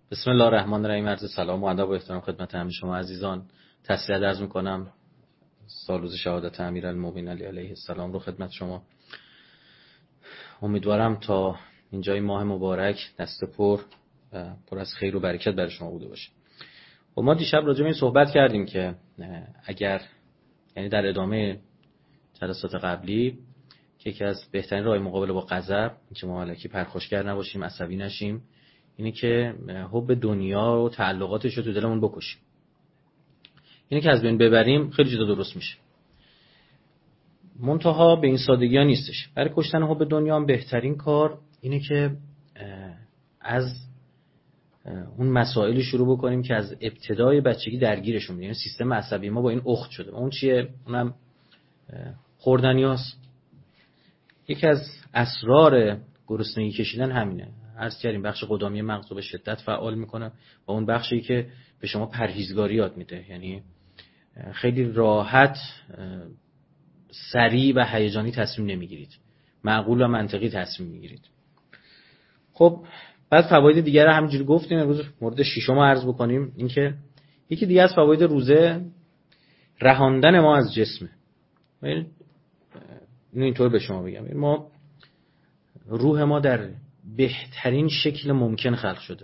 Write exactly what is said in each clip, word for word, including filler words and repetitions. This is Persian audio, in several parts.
بسم الله الرحمن الرحیم. عرض سلام و ادب و احترام خدمت همه شما عزیزان. تسلیت عرض می‌کنم. سال روز شهادت امیرالمومنین علی علیه السلام رو خدمت شما. امیدوارم تا اینجای ماه مبارک دست پر و پر از خیر و برکت برای شما بوده باشه. و ما دیشب راجع به این صحبت کردیم که اگر یعنی در ادامه جلسات قبلی که یکی از بهترین راه مقابله با غضب اینکه ما الکی پرخاشگر نباشیم، عصبی نشیم، اینه که حب دنیا و تعلقاتش رو تو دلمون بکشیم. اینه که از بین ببریم خیلی چیزا درست میشه. منتها به این سادگی ها نیستش. برای کشتن حب دنیا هم بهترین کار اینه که از اون مسائلی شروع بکنیم که از ابتدای بچگی درگیرشون میشه. یعنی سیستم عصبی ما با این اخت شده. اون چیه؟ اونم خوردنیاست. یکی از اسرار گرسنگی کشیدن همینه. عرض کردیم بخش قدامی مغز رو به شدت فعال میکنه و اون بخشی که به شما پرهیزگاری یاد میده. یعنی خیلی راحت سریع و هیجانی تصمیم نمیگیرید، معقول و منطقی تصمیم میگیرید. خب بعد فواید دیگر رو همینجوری گفتیم. امروز مورد ششم عرض بکنیم. این که یکی دیگه از فواید روزه رهاندن ما از جسمه. اینو اینطور به شما بگم، ما روح ما در بهترین شکل ممکن خلق شده.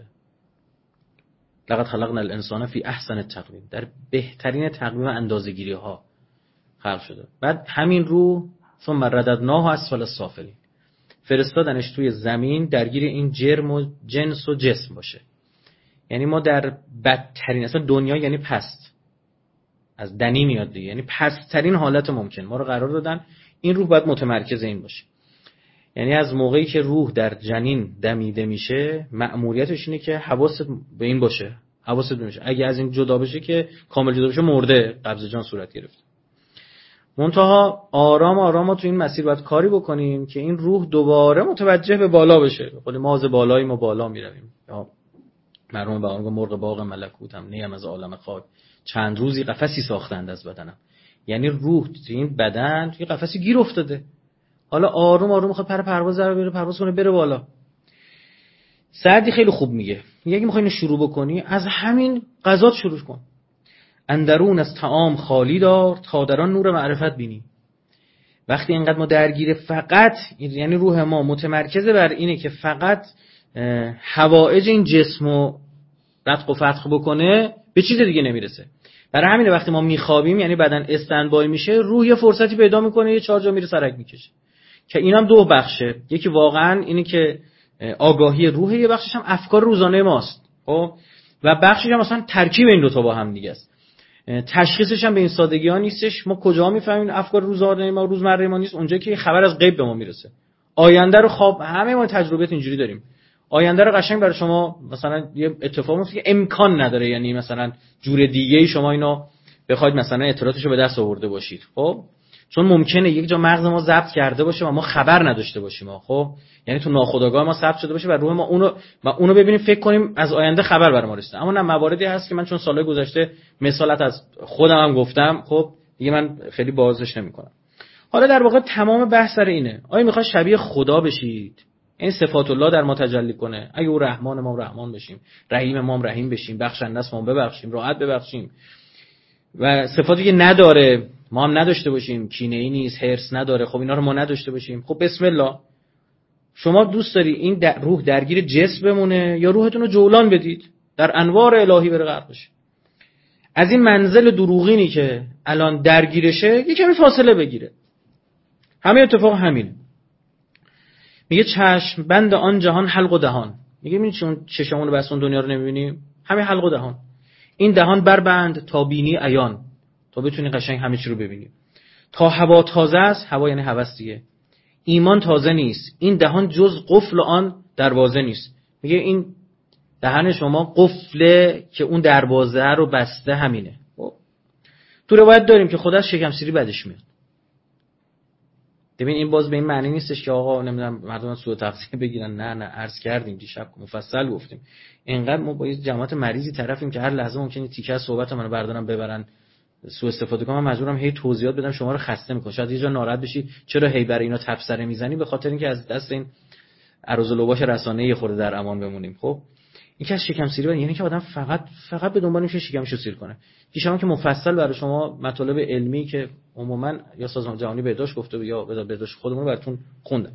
لقد خلقنا الانسان فی احسن تقویم، در بهترین تقویم اندازه‌گیری ها خلق شده. بعد همین روح ثم رددناه اسفل السافلین، فرستادنش توی زمین درگیر این جرم و جنس و جسم باشه. یعنی ما در بدترین، اصلا دنیا یعنی پست، از دنی میاد دیگه، یعنی پست‌ترین حالت ممکن ما رو قرار دادن. این روح باید متمرکز این باشه. یعنی از موقعی که روح در جنین دمیده میشه مأموریتش اینه که حواست به این باشه، حواست باشه. اگه از این جدا بشه که کامل جدا بشه مرده، قبض جان صورت گرفت. منتها آرام آرام تو این مسیر باید کاری بکنیم که این روح دوباره متوجه به بالا بشه. خود ما از بالایی ما بالا میرویم. یا مرحوم به آنگاه مرغ باغ ملکوتم نیم از عالم خاک، چند روزی قفسی ساختند از بدنم. یعنی روح تو این بدن توی قفسی گیر افتاده، حالا آروم آروم میخواد پر پرواز رو بره، پرواز کنه بره بالا. سعدی خیلی خوب میگه، میگه اگه میخوای شروع بکنی از همین غذا شروع کن. اندرون از طعام خالی دار تا در آن نور معرفت بینی. وقتی اینقدر ما درگیر فقط، یعنی روح ما متمرکز بر اینه که فقط حوائج این جسمو رتق و فتق بکنه، به چیز دیگه نمیرسه. برای همین وقتی ما میخوابیم یعنی بدن استندبای میشه، روح یه فرصتی پیدا میکنه یه چهار جا میره سرک میکشه. که اینم دو بخشه. یکی واقعا اینه که آگاهی روح، یه بخشش هم افکار روزانه ماست. خب و بخشش هم مثلا ترکیب این دو تا با هم دیگه است. تشخیصش هم به این سادگی ها نیستش. ما کجا میفهمیم افکار روزانه ما روزمره ما نیست؟ اونجایی که خبر از غیب به ما میرسه. آینده رو خواب همه ما تجربیات اینجوری داریم. آینده رو قشنگ برای شما مثلا یه اتفاق میفته که امکان نداره، یعنی مثلا جور دیگه‌ای شما اینو بخواید مثلا اطلاعاتشو به دست آورده باشید. خب چون ممکنه یک جا مغز ما ضبط کرده باشه و ما خبر نداشته باشیم. خب یعنی تو ناخودآگاه ما ثبت شده باشه و روح ما اونو و اونو ببینیم فکر کنیم از آینده خبر برام رسیده. اما نه، مواردی هست که من چون سالهای گذشته مثالت از خودم هم گفتم، خب دیگه من خیلی بازش نمی‌کنم. حالا در واقع تمام بحث سر اینه، آیا می‌خواد شبیه خدا بشید؟ این صفات الله در ما تجلی کنه. اگه او رحمان ما رحمان بشیم، رحیم ما رحیم بشیم، بخشنده است ما ببخشیم، راحت ببخشیم. و صفاتی که نداره ما هم نداشته باشیم، کینه ای نیست، حرص نداره، خب اینا رو ما نداشته باشیم. خب بسم الله. شما دوست داری این در روح درگیر جسم بمونه یا روحتون رو جولان بدید در انوار الهی بره غرق بشه؟ از این منزل دروغینی که الان درگیرشه یه کمی فاصله بگیره. همه اتفاق همینه. میگه چشم بند آن جهان حلق و دهان. میگه ببین چون چشمون بس اون دنیا رو نمیبینیم، همین حلق و دهان. این دهان بربند تا بینی عیان، تا بتونی قشنگ همه چی رو ببینی. تا هوا تازه است، هوا یعنی هوس دیگه. ایمان تازه نیست، این دهان جز قفل آن دروازه نیست. میگه این دهن شما قفله که اون دروازه رو بسته، همینه. تو روایت داریم که خدا از شکم سیری بدش میاد. ببین این باز به این معنی نیستش که آقا نمیدونم مردم سوء تغذیه بگیرن. نه نه، عرض کردیم دیشب مفصل گفتیم اینقدر ما با جماعت مریضی طرفیم که هر لحظه ممکنه تیکه از صحبت منو بردارن ببرن سوء استفاده کنم. من مجبورم هی توضیحات بدم، شما رو خسته میکنه. شاید یه جا ناراحت بشی چرا هی برای اینا تبصره میزنی، به خاطر اینکه از دست این عروض و لوباش رسانه‌ای خورده در امان بمونیم. خب این که از شکم سیری بود، یعنی که آدم فقط فقط به دنبال میشه شکمشو سیر کنه. دیشب که مفصل برای شما مطالب علمی که عموما یا سازمان جهانی بهداشت گفته یا بهداشت خودمون براتون خوندم.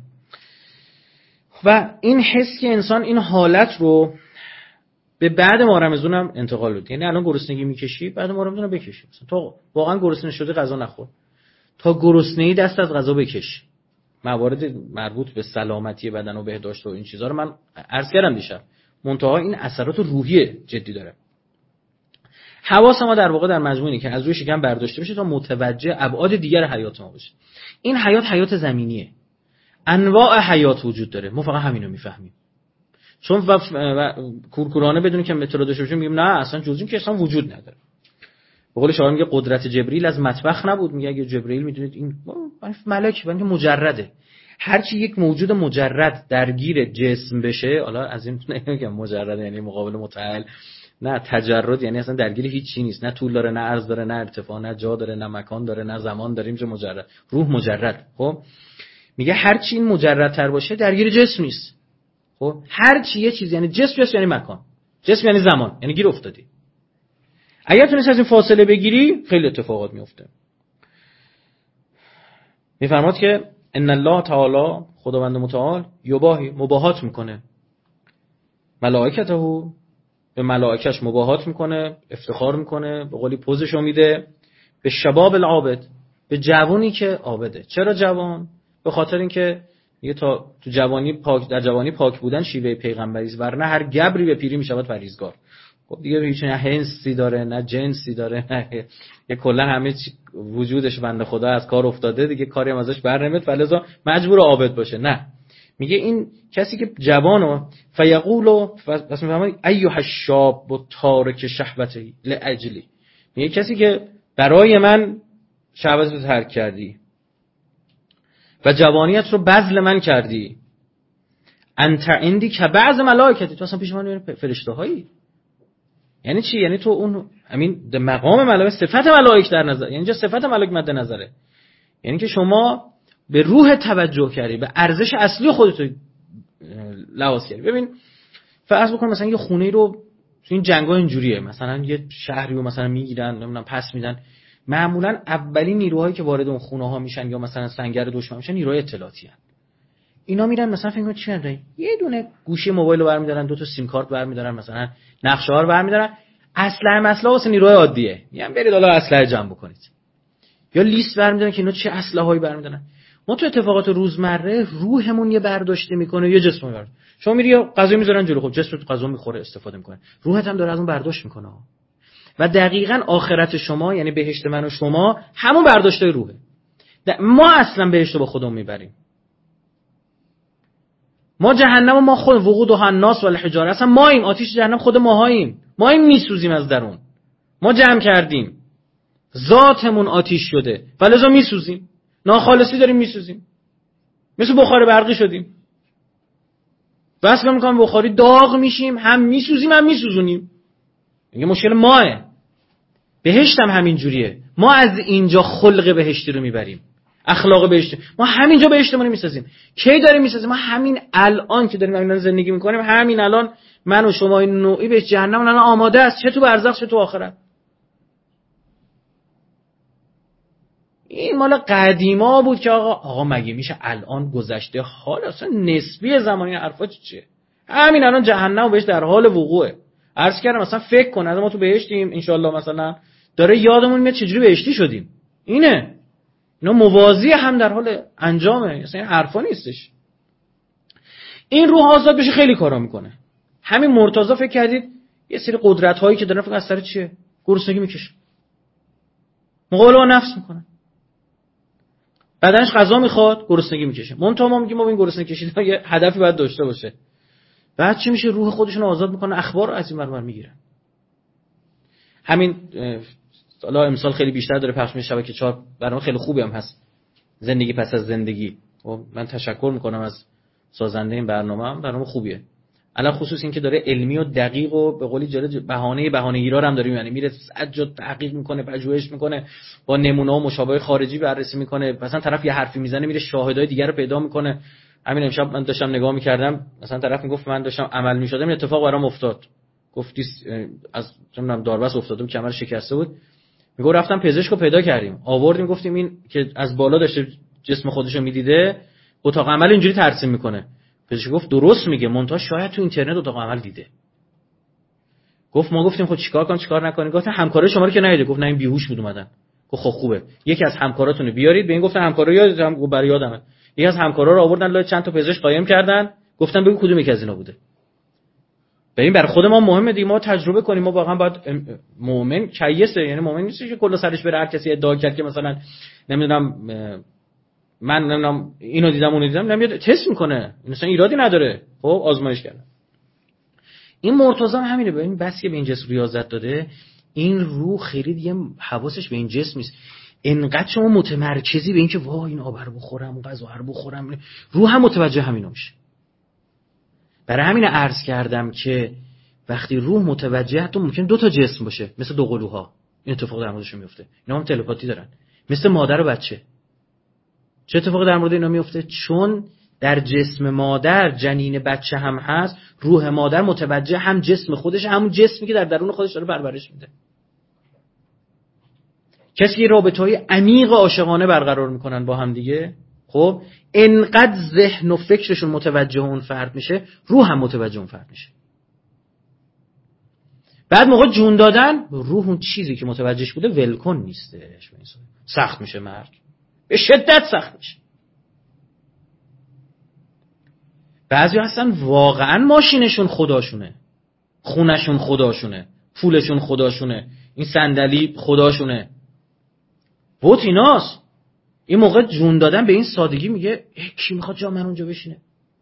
و این حس که انسان این حالت رو به بعد ماه رمضان هم انتقال بده. یعنی الان گرسنگی میکشی، بعد ماه رمضان رو بکشی. مثلا تو واقعا گرسنه شده غذا نخور، تا گرسنه‌ای دست از غذا بکش. موارد مربوط به سلامتی بدن و بهداشت و این چیزا رو من عرض کردم دیشب. منتها این اثرات روحی جدی داره. حواس ما در واقع در مجموعی که از روی شکم برداشته بشه تا متوجه ابعاد دیگر حیات ما بشه. این حیات حیات زمینیه. انواع حیات وجود داره. ما فقط همینو میفهمیم. چون و, و کورکورانه بدون که اطلاع داشته باشیم میگیم نه اصلا جز این که اصلا وجود نداره. به قول شاعر میگه قدرت جبرئیل از مطبخ نبود. میگه اگه جبرئیل میدونید این ملک بنده مجرده. هر چی یک موجود مجرد درگیر جسم بشه، حالا از این نمیگم مجرد یعنی مقابل متعال، نه تجرد یعنی اصلا درگیر هیچ چیزی نیست، نه طول داره نه عرض داره نه ارتفاع نه جا داره نه مکان داره نه زمان داره، میشه مجرد. روح مجرد. خب میگه هر چی این مجردتر باشه درگیر جسم نیست. خب هر چی یه چیز یعنی جسم یعنی مکان، جسم یعنی زمان، یعنی گیر افتادی. اگر تونستی از این فاصله بگیری خیلی اتفاقات میفته. میفرماد که ان الله تعالی، خداوند متعال، یباهی مباهات میکنه ملائکته، به ملائکش مباهات میکنه، افتخار میکنه، به قولی پوزشو میده به شباب العابد، به جوانی که عابده. چرا جوان؟ به خاطر اینکه یه تا تو جوانی پاک، در جوانی پاک بودن شیوه پیغمبری است، ورنه هر گبری به پیری میشود پرهیزگار. خب دیگه هیچ نه هنسی داره نه جنسی داره نه یه کلا همه چی وجودش بنده خدا از کار افتاده دیگه، کاری هم ازش بر نمیاد، فلذا مجبور عابد باشه. نه، میگه این کسی که جوانو فیقولو پس میفهمه ایها الشاب و تارک شهوته لاجلی، میگه کسی که برای من شهوت رو ترک کردی و جوانیت رو بذل من کردی، انت عندی که بعض ملائکتی، تو اصلا پیش من فرشته هایی. یعنی چی؟ یعنی تو اون همین مقام ملائکه، صفت ملائک در نظر، یعنی اینجا صفت ملائک مد نظره، یعنی که شما به روح توجه کردی، به ارزش اصلی خودت لحاظ کردی. ببین فرض بکن مثلا یه خونه رو تو این جنگا اینجوریه، مثلا یه شهری رو مثلا میگیرن نمیدونم پس میدن، معمولا اولین نیروهایی که وارد اون خونه ها میشن یا مثلا سنگر دشمن میشن نیروهای اطلاعاتی ان. اینا میرن مثلا فکر کن چی می‌دن، یه دونه گوشی موبایل رو برمی‌دارن، دو تا سیم کارت برمی‌دارن، مثلا نقشه ها رو برمی‌دارن، اسلحه مسلحه واسه نیروهای عادیه، میگن برید حالا اسلحه جمع بکنید، یا لیست برمی‌دارن که اینا چه اسلحه‌ای برمی‌دارن. ما تو اتفاقات روزمره روحمون یه برداشتی میکنه یه جسم میبره. شما میری یا غذا میذارن جلو، خب جسمت غذا میخوره استفاده میکنه، روحت هم داره از اون برداشت میکنه. و دقیقاً آخرت شما یعنی بهشت من و شما همون برداشتای روحه. ما اصلا بهشت رو با خودمون میبریم. ما جهنم ما خود وقود و الناس و الحجاره، اصلا ما این آتش جهنم خود ماهاییم، ما این میسوزیم از درون، ما جمع کردیم ذاتمون آتش شده ولذا میسوزیم، ناخالصی داریم میسوزیم، مثل بخار برقی شدیم، وصل میکنم بخاری داغ میشیم، هم میسوزیم هم میسوزونیم. میگه مشکل ماه. بهشت هم همین جوریه، ما از اینجا خلق بهشتی رو میبریم، اخلاق بهشتی، ما همینجا بهشتمون رو میسازیم. کی داریم میسازیم؟ ما همین الان که داریم همین زندگی میکنیم، همین الان من و شما این نوعی به جهنم الان آماده است، چه تو برزخ چه تو آخرت. این مال قدیما بود که آقا آقا مگه میشه الان گذشته حال اصلا نسبی زمانی حرفا چیه؟ همین الان جهنم و بهشت در حال وقوعه. عرض کردم مثلا فکر کن ما تو بهشتیم ان شاءالله، مثلا داره یادمون میاد چجوری بهشتی شدیم. اینه اینا موازی هم در حال انجامه، اصلا این حرفا نیستش. این روح آزاد بشه خیلی کارا میکنه. همین مرتضی فکر کردید یه سری قدرت هایی که داره فکر از سر چیه؟ گرسنگی میکشه، مقابله با نفس میکنه، بدنش غذا میخواد گرسنگی میکشه. منتها ما میگیم ما این گرسنگی کشیدن یه هدفی باید داشته باشه. بعد چی میشه؟ روح خودشون آزاد میکنه، اخبار رو از این ور میگیرن. همین حالا امسال خیلی بیشتر داره پخش میشه، شبکه چهار برنامه خیلی خوبی هم هست، زندگی پس از زندگی. و من تشکر میکنم از سازنده این برنامه، هم برنامه خوبیه، علاوه خصوص این که داره علمی و دقیق و به قولی جلد بهانه بهانه‌گیرا هم داره، یعنی میره صد جا تحقیق میکنه، پژوهش میکنه، با نمونه و مشابه خارجی بررسی میکنه، مثلا طرف یه حرفی میزنه میره شاهدای دیگر رو پیدا میکنه، همین امشب من داشتم نگاه می‌کردم، مثلا طرف میگفت من داشتم عمل می‌شدم این اتفاق برام افتاد، گفت از نمیدونم داربست افتاده بود، کمر شکسته بود، میگه رفتم پزشکو پیدا کردیم، آوردیم گفتیم این که از بالا داشته جسم خودشو میدیده، اتاق عمل اینجوری ترسیم میکنه. پزشک گفت درست میگه، منتها شاید تو اینترنت اتاق عمل دیده. گفت ما گفتیم خب چیکار کنم چیکار نکنیم، گفتن همکارای شما رو که ندیده، گفت نه این بیهوش بود اومدن. گفت خب خوبه یکی از همکاراتون رو بیارید. به این گفتن همکارا یادتم، گفت برای یادمه. یکی از همکارا رو آوردن لای چند تا پزشک قایم کردن، گفتن بگو کدوم یکی از اینا بوده. ببین برای خود ما مهمه دیگه، ما تجربه کنیم، ما واقعا باید مؤمن کیسه، یعنی مؤمن نیست که کلا سرش بره هر کسی ادعا کرد که مثلا نمیدونم من نمیدونم اینو دیدم اونو دیدم، نمیاد تست میکنه، مثلا ایرادی نداره، خب آزمایش کردن. این مرتضی هم همینه، ببین بس که به این جسم ریاضت داده، این روح خیلی دیگه حواسش به این جسم نیست. انقدر شما متمرکزی به این که وای این آب رو بخورم اون غذا رو بخورم، روح هم متوجه همینا میشه. برای همین عرض کردم که وقتی روح متوجه، حتی ممکن دو تا جسم باشه مثل دو قلوها، این اتفاق در موردشون میفته. اینا هم تلپاتی دارن مثل مادر و بچه. چه اتفاقی در مورد اینا میفته؟ چون در جسم مادر جنین بچه هم هست، روح مادر متوجه هم جسم خودش، همون جسمی که در درون خودش داره پرورش میده. کسی رابطه‌های عمیق عاشقانه برقرار میکنن با هم دیگه، خب انقدر ذهن و فکرشون متوجه اون فرد میشه، روح هم متوجه اون فرد میشه. بعد موقع جون دادن روح اون چیزی که متوجهش بوده ولکن نیستش، سخت میشه، مرگ به شدت سخت میشه. بعضی هستن واقعا ماشینشون خداشونه، خونشون خداشونه، پولشون خداشونه، این صندلی خداشونه، بوت ایناست. این موقع جون دادن به این سادگی میگه کی میخواد جا من اونجا بشینه.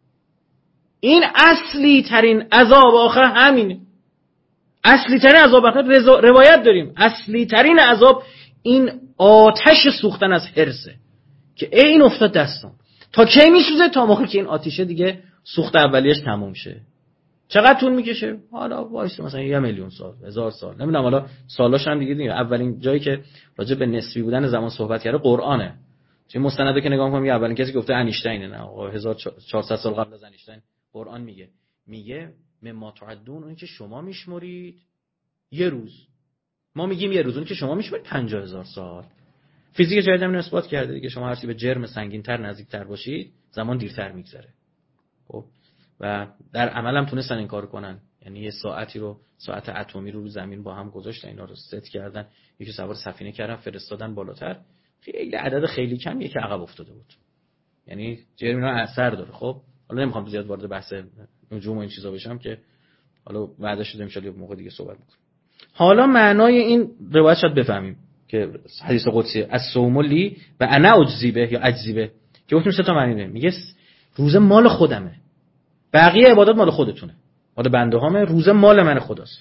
این اصلی ترین عذاب آخر همینه. اصلی ترین عذاب آخر روایت داریم، اصلی ترین عذاب این آتش سوختن از حرصه که این افتاد دستم. تا کی میسوزه؟ تا موقعی که این آتیشه دیگه سوخت اولیش تموم شه. چقدر طول میکشه؟ حالا وایس مثلا یه میلیون سال، هزار سال، نمیدونم. حالا سالاش هم دیگه دیگه اولین جایی که راجع به نسبی بودن زمان صحبت کرده قرآنه. چه مستندی که نگاه کنم اولین کسی گفته انیشتینه، نه آقا هزار و چهارصد سال قبل از انیشتین قرآن میگه میگه مما تعدون، اون که شما میشمرید یه روز، ما میگیم یه روز، اون که شما میشمرید پنجاه هزار سال. فیزیک جدید هم اثبات کرده دیگه، شما هر چی به جرم سنگین‌تر نزدیک‌تر باشید زمان دیرتر میگذره. خب و در عمل هم تونستن این کارو کنن، یعنی یه ساعتی رو، ساعت اتمی رو رو زمین با هم گذاشتن، اینا رو ست کردن، یکی سوار سفینه کردن فرستادن بالاتر، خیلی عدد خیلی کم یکی عقب افتاده بود، یعنی جرم اینا اثر داره. خب حالا نمیخوام زیاد وارد بحث نجوم و این چیزا بشم که حالا وعده شده ان شاءالله موقع دیگه صحبت می‌کنم. حالا معنای این روایت شاید بفهمیم که حدیث قدسی از-صوم لی و انا اجزی به یا اجزی به، که گفتیم سه تا معنی داره. میگه روزه مال خودمه، بقیه عبادات مال خودتونه، مال بنده هامه، روزه مال من خداست.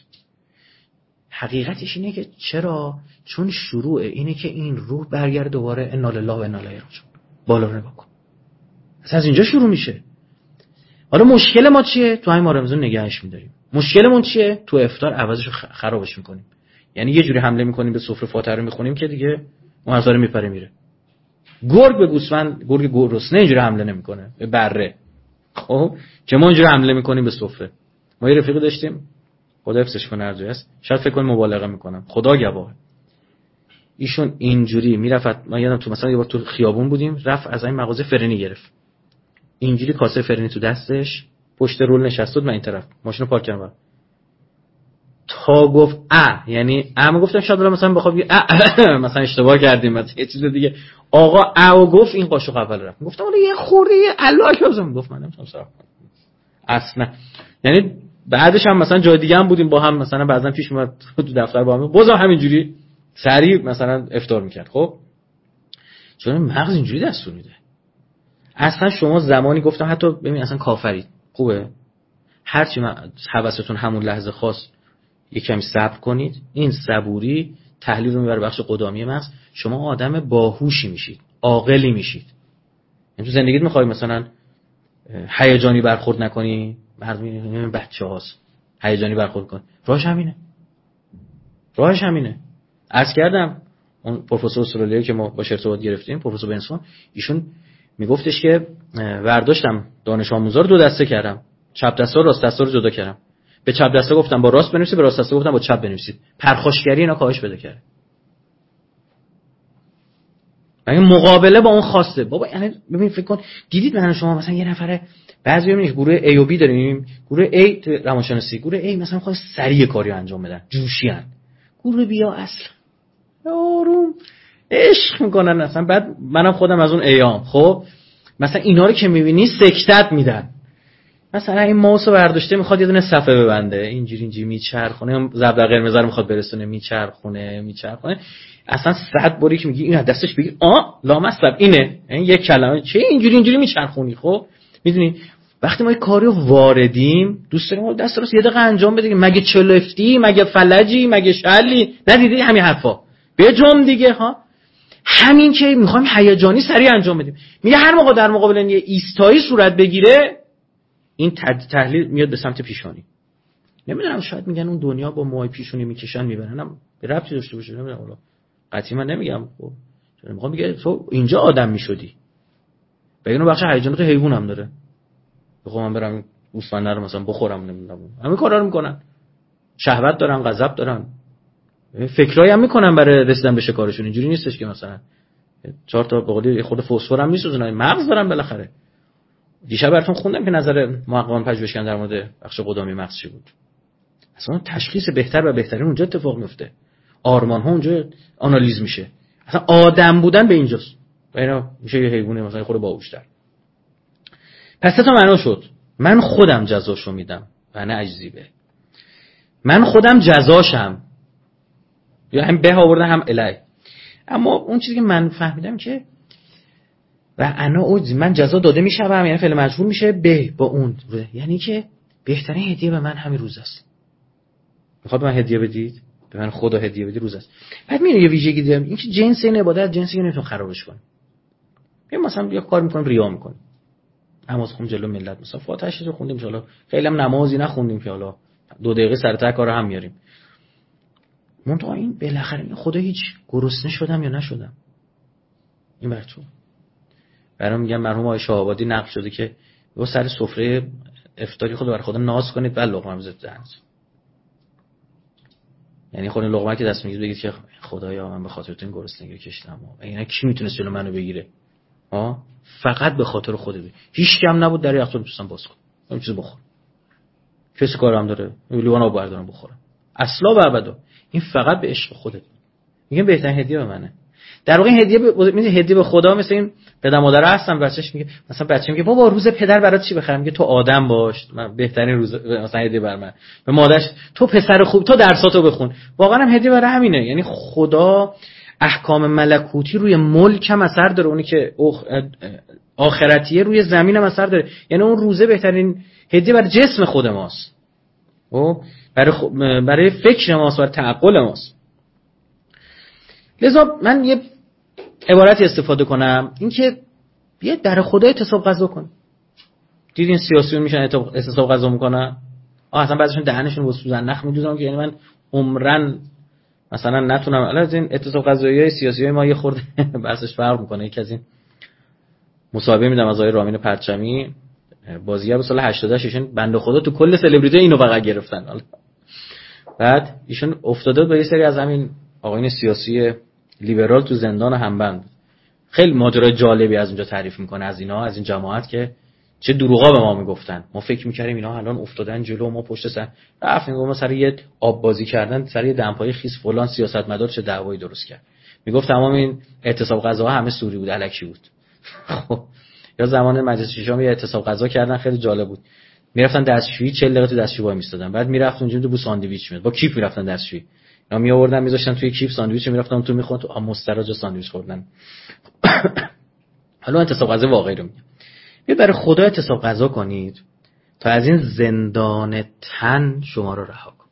حقیقتش اینه که چرا؟ چون شروع اینه که این روح برگرده دوباره انا لله و انا الیه راجعون، بالا رو نگاه کن، از اینجا شروع میشه. حالا مشکل ما چیه؟ تو همین ماه رمضان نگهش می‌داریم. مشکلمون چیه؟ تو افطار عوضش خرابش می‌کنیم. یعنی یه جوری حمله می‌کنیم به سفره فاتحه رو می‌خونیم که دیگه اون هزاره میپره میره. گرگ به گوسفند، گرگ گرسنه اینجوری حمله نمی‌کنه به بره. خب که ما اینجوری حمله می‌کنیم به سفره. ما یه رفیق داشتیم، خدا حفظش کنه هر جای است، شاید فکر کنم مبالغه می‌کنم، خدا گواه. ایشون اینجوری میرفت، من یادم تو مثلا یه بار تو خیابون بودیم، رفت از این مغازه فرنی گرفت، اینجوری کاسه فرنی تو دستش، پشت رول نشسته بود، من این طرف ماشین رو پارک کردم، تا گفت ا، یعنی ا، من گفتم شاید مثلا بخواد مثلا اشتباه کردیم مثلا یه چیز دیگه، آقا ا و گفت این قاشق اول رفت، گفتم ولی یه خورده الله اکبر، گفت من نمی‌تونم صرف کنم اصلا. یعنی بعدش هم مثلا جای دیگه هم بودیم با هم، مثلا بعضن پیش اومد تو دفتر با هم، بازم همینجوری سریع مثلا افطار می‌کرد. خب چون مغز اینجوری دستور میده. اصلا شما زمانی گفتم حتی ببین اصلا کافرید خوبه، هرچی حواستون همون لحظه خاص یک کمی صبر کنید، این صبوری تحلیل رو میبره بخش قدامی مغز، شما آدم باهوشی میشید، عاقلی میشید. یعنی تو زندگیت میخوای مثلا هیجانی برخورد نکنی، مردم بچه‌هاست هیجانی برخورد کن، راهش همینه، راهش همینه. عرض کردم اون پروفسور استرالیایی که ما با ارتباط گرفتیم، پروفسور بنسون، ایشون میگفتش که برداشتم دانش آموزا رو دو دسته کردم، چپ دسته و راست دسته رو جدا کردم. به چپ دسته گفتم با راست بنویسید، به راست دسته گفتم با چپ بنویسید. پرخاشگری اینا کاهش بده کرد. این مقابله با اون خواسته. بابا یعنی ببین فکر کن دیدید من شما مثلا یه نفره بعضی میگن گروه A و B داریم، گروه A تو روانشناسی، گروه A مثلا میخوان سریع کاری انجام بدن، جوشیان. گروه B ها اصلا آروم عشق میکنن اصلا. بعد منم خودم از اون ایام، خب مثلا اینا رو که میبینی سکتت میدن. مثلا این ماوس رو برداشته میخواد یه دونه صفحه ببنده، اینجوری اینجوری میچرخونه، زبر قرمز رو میخواد برسونه، میچرخونه میچرخونه اصلا صد باری که میگی این دستش بگی آ لامصب اینه، این یک کلمه چه اینجوری اینجوری میچرخونی. خب میدونی وقتی ما یه کاری رو واردیم دوست داریم دست راست یه دقیقه انجام بده، مگه چلفتی، مگه فلجی، مگه شلی، ندیدی همین حرفا بجم دیگه ها. همین که میخوایم هیجانی سریع انجام بدیم. میگه هر موقع در مقابل یه ایستایی صورت بگیره این تحلیل میاد به سمت پیشانی. نمیدونم شاید میگن اون دنیا با موهای پیشونی میکشن میبرنم به ربطی داشته باشه، نمیدونم والا قطعی من نمیگم. خب چون میخوام میگه تو اینجا آدم میشدی، بگن اون بخش هیجانات حیوان هم داره. بخوام من برم گوسفند رو مثلا بخورم، نمیدونم همین کارا رو میکنن، شهوت دارن، غضب دارن، فکرایی هم میکنن برای رسیدن به شکارشون. اینجوری نیستش که مثلا چهار تا به قولی خود فسفر هم میسوزونن، مغز دارن بالاخره. دیشب براتون خوندم که نظر محققان پژوهشگران در مورد بخش قدامی مغز چی بود. اصلا تشخیص بهتر و بهترین اونجا اتفاق میفته، آرمان ها اونجا آنالیز میشه. اصلا آدم بودن به اینجاست و اینا میشه یه حیوان مثلا خود باهوش‌تر. پس تا معنا شد من خودم جزاشو میدم و نه اجزیبه، من خودم جزاشم، یا هم به آوردن هم الی. اما اون چیزی که من فهمیدم که و انا اوج من جزا داده میشم، یعنی فعل مجهول میشه به با اون، یعنی که بهترین هدیه به من همین روز است. میخواد به من هدیه بدید، به من خدا هدیه بدید روز است. بعد میره یه ویژگی دیدم این که جنس این عبادت جنسی نمیتون خرابش کنه. بیا مثلا یه کار میکنیم ریا میکنیم، نماز خون جلو ملت مثلا فاتحه‌اش رو خوندیم، ان شاءالله خیلی هم نمازی نخوندیم که حالا دو دقیقه سرتا کارو هم میاریم. منتها این بالاخره خدا هیچ گرسنه شدم یا نشدم این بر تو. برام میگم مرحوم آقای شاهآبادی نقل شده که با سر سفره افطاری خود بر خدا ناز کنید بعد لقمه بزنید دهنت. یعنی خود لقمه که دست میگیرید بگید که خدایا من به خاطر تو این گرسنگی کشیدم. اینا کی میتونه جلو منو بگیره؟ ها فقط به خاطر خودت. هیچ کم نبود در یخچال دوستان باز کن اون چیزو بخور. کسی کارم داره لیوان آب بردارم بخورم. اصلا و ابدا این فقط به عشق خودت. میگم بهترین هدیه به منه. در واقع هدیه به میگه هدیه به خدا مثل این پدر مادر هستن بچه‌ش میگه مثلا بچه میگه بابا روز پدر برات چی بخرم؟ میگه تو آدم باش، من بهترین روز مثلا هدیه بر من. به مادرش تو پسر خوب، تو درساتو بخون. واقعا هم هدیه برای همینه. یعنی خدا احکام ملکوتی روی ملک هم اثر داره، اونی که آخرتیه روی زمین هم اثر داره. یعنی اون روزه بهترین هدیه برای جسم خود ماست، خب برای خ... برای فکر ماست، برای تعقل ماست. لذا من یه عبارتی استفاده کنم، این که بیه در خدا اعتصاب غذا کن. دیدین سیاسیون میشن اعتصاب غذا میکنن، آه اصلا بعضیشون دهنشون با سوزن نخ میدوزن که یعنی من عمرن مثلا نتونم. الان این اعتصاب غذایی سیاسیای ما یه خورده بحثش فرق میکنه. یکی از این مصاحبه میدم از آقای رامین پرچمی، بازیگر سال هشتاد و هشت، ایشون بنده خدا تو کل سلبریتی اینو فقط گرفتن. حالا بعد ایشون افتاده به یه سری از همین آقایون سیاسی لیبرال تو زندان همبند. خیلی ماجرای جالبی از اونجا تعریف میکنه، از اینا، از این جماعت که چه دروغا به ما میگفتن. ما فکر میکردیم اینا الان افتادن جلو ما پشت سر رفتیم ما سر یه آب بازی کردن، سر یه دمپایی خیس فلان سیاستمدار چه دعوایی درست کرد. میگفت تمام این اعتصاب غذاها همه سوری بود، الکی بود. خب یا زمان مجلس ششم یه اعتصاب غذا کردن خیلی جالب بود. میرفتن دستشویی چهل دقیقه تو دستشویی وای میستادن، بعد میرفت اونجا تو بو ساندویچ میاد با کیف میرفتن دستشویی، اینا می آوردن میذاشتن توی کیف ساندویچ میرفتن تو میخوند تو مستراج ساندویچ خوردن. حالا اعتصاب غذا واقعی رو میگم. بیا برای خدا اعتصاب غذا کنید تا از این زندان تن شما رو رها کنه.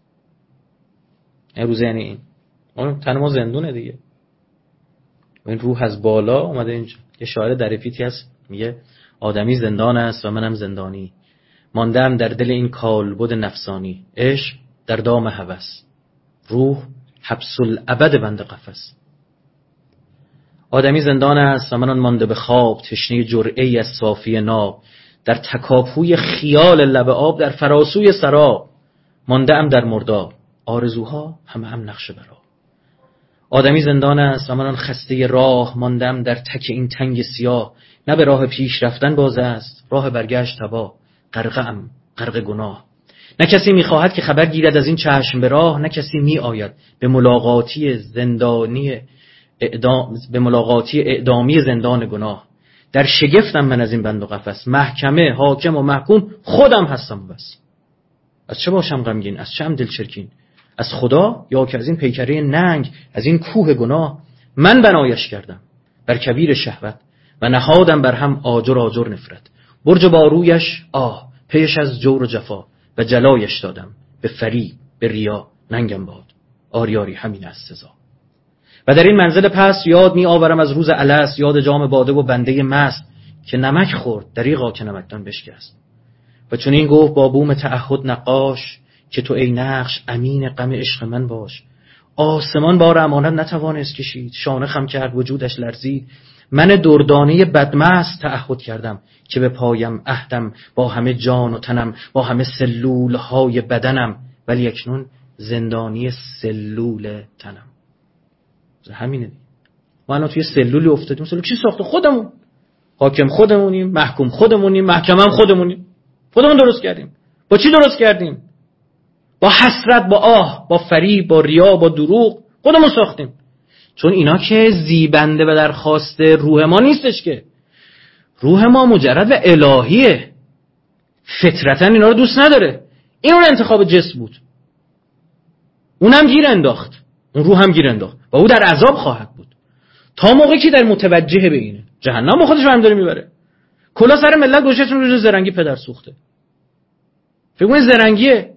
امروز یعنی این اون تن ما زندونه دیگه، و این روح از بالا اومده اینجا. یه شاعر درفیتی هست میگه آدمی زندان است و منم زندانی، ماندم در دل این کالبد نفسانی، عشق در دام هوس، روح حبس الابد بند قفس. آدمی زندان است و من آن مانده به خواب، تشنه جرعه‌ای از صافی ناب. در تکاپوی خیال لب آب، در فراسوی سراب، مانده ام در مرداب، آرزوها همه هم نقش برا. آدمی زندان است و من آن خسته راه، ماندم در تک این تنگ سیاه. نه به راه پیش رفتن باز است، راه برگشت تباه. غرقه ام غرق گناه. نه کسی می‌خواهد که خبر گیرد از این چشم به راه، نه کسی می‌آید به ملاقاتی زندانی اعدام، به ملاقاتی اعدامی زندان گناه. در شگفتم من از این بند و قفس، محکمه حاکم و محکوم خودم هستم بس. از چه باشم غمگین، از چه ام دل چرکین؟ از خدا یا که از این پیکره ننگ، از این کوه گناه؟ من بنایش کردم بر کبیر شهوت و نهادم بر هم آجر آجر نفرت. برج بارویش آه، پیش از جور و جفا و جلایش دادم به فریب به ریا. ننگم باد آریاری همین از سزا. و در این منزل پس یاد می آورم از روز الست، یاد جام باده و بنده مست که نمک خورد دریغا که نمکدان بشکست. و چون این گفت با بوم تعهد نقاش، که تو ای نقش امین غم عشق من باش. آسمان بار امانت نتوانست کشید، شانه خم کرد وجودش لرزید. من دردانه بدمست تعهد کردم، که به پایم عهدم با همه جان و تنم، با همه سلولهای بدنم. ولی اکنون زندانی سلول تنم. همینه دیگه. ما الان توی سلولی افتادیم. سلول کی ساخته؟ خودمون. حاکم خودمونیم، محکوم خودمونیم، محکمه هم خودمونیم. خودمون درست کردیم. با چی درست کردیم؟ با حسرت، با آه، با فریب، با ریا، با دروغ. خودمون ساختیم. چون اینا که زیبنده به درخواست روح ما نیستش که. روح ما مجرد و الهیه. فطرتاً اینا رو دوست نداره. این اون انتخاب جسم بود. اونم گیر انداخت. اون روح هم گیر انداخت. و او در عذاب خواهد بود. تا موقعی که در متوجه به اینه. جهنم خودش هم داره میبره. کلا سر ملت گوشتون روز زرنگی پدر سوخته. فکر کنید زرنگیه.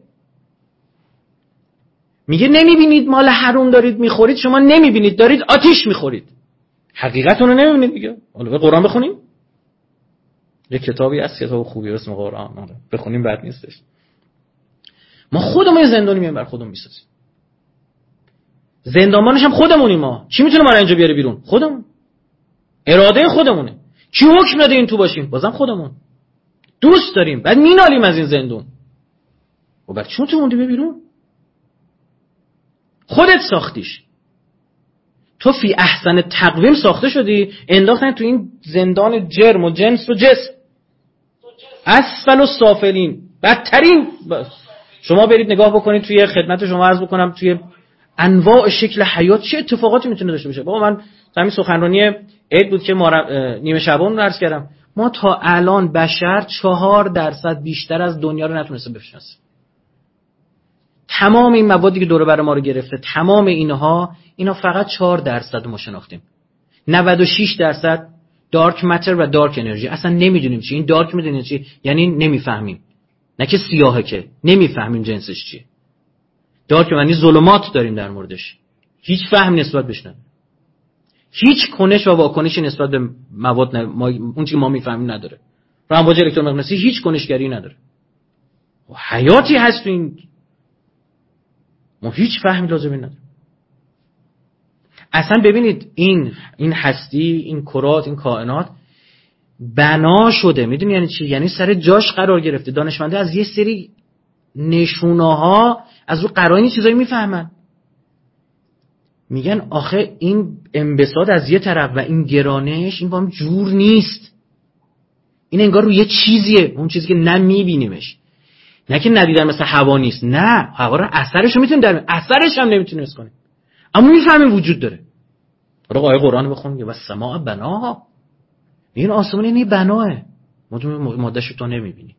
میگه نمیبینید مال حروم دارید میخورید، شما نمیبینید دارید آتیش میخورید. حقیقت اونو نمیبینید دیگه. حالا به قرآن بخونیم. یه کتابی از کتاب خوبی اسم قرآن، بخونیم بد نیستش. ما خودمون زندانی میایم بر خودمون میسازیم. زندانبانش هم خودمونیم ما. کی میتونه ما رو اینجا بیاره بیرون؟ خودمون. اراده خودمونه. کی حکم داده این تو باشیم؟ بازم خودمون. دوست داریم، بعد مینالیم از این زندون. و بعد چون تو موندی بیرون؟ خودت ساختیش. تو فی احسن تقویم ساخته شدی، انداختن تو این زندان جرم و جنس و جسم. اسفل و سافلین، بدترین. شما برید نگاه بکنید توی خدمت شما عرض بکنم توی انواع شکل حیات چه اتفاقاتی میتونه داشته باشه. بابا من همین سخنرانی عید بود که نیمه شبان عرض کردم، ما تا الان بشر چهار درصد بیشتر از دنیا رو نتونسته بشناسه. تمام این موادی که دور بر ما رو گرفته، تمام اینها اینا فقط چهار درصد ما شناختیم. نود و شش درصد دارک ماتر و دارک انرژی اصلا نمیدونیم چی. این دارک میدونید چی؟ یعنی نمیفهمیم. نه که سیاهه، که نمیفهمیم جنسش چیه. دارک معنی ظلمات داریم در موردش. هیچ فهم نسبت بهش نداریم. هیچ کنش و واکنشی نسبت به مواد نه. ما اون چیزی که ما میفهمیم نداره. امواج الکترومغناطیسی هیچ کنشگری نداره. و حیاتی هست تو این، ما هیچ فهمی لازمی نداریم. اصلا ببینید این این هستی، این کرات، این کائنات بنا شده. میدونی یعنی چی؟ یعنی سر جاش قرار گرفته. دانشمنده از یه سری نشونه‌ها از رو قرائن چیزایی میفهمن. میگن آخه این انبساط از یه طرف و این گرانش این با هم جور نیست. این انگار رو یه چیزیه، اون چیزی که نمیبینیمش. نه که ندیدن مثل هوا نیست. نه، هوا رو اثرش رو میتونیم در اثرش هم نمیتونیم حس کنیم. اما میفهمیم وجود داره. برای آیه قرآن بخون میگه و سماع بناها. این آسمون اینی بناه. ماده‌شو تو نمیبینی.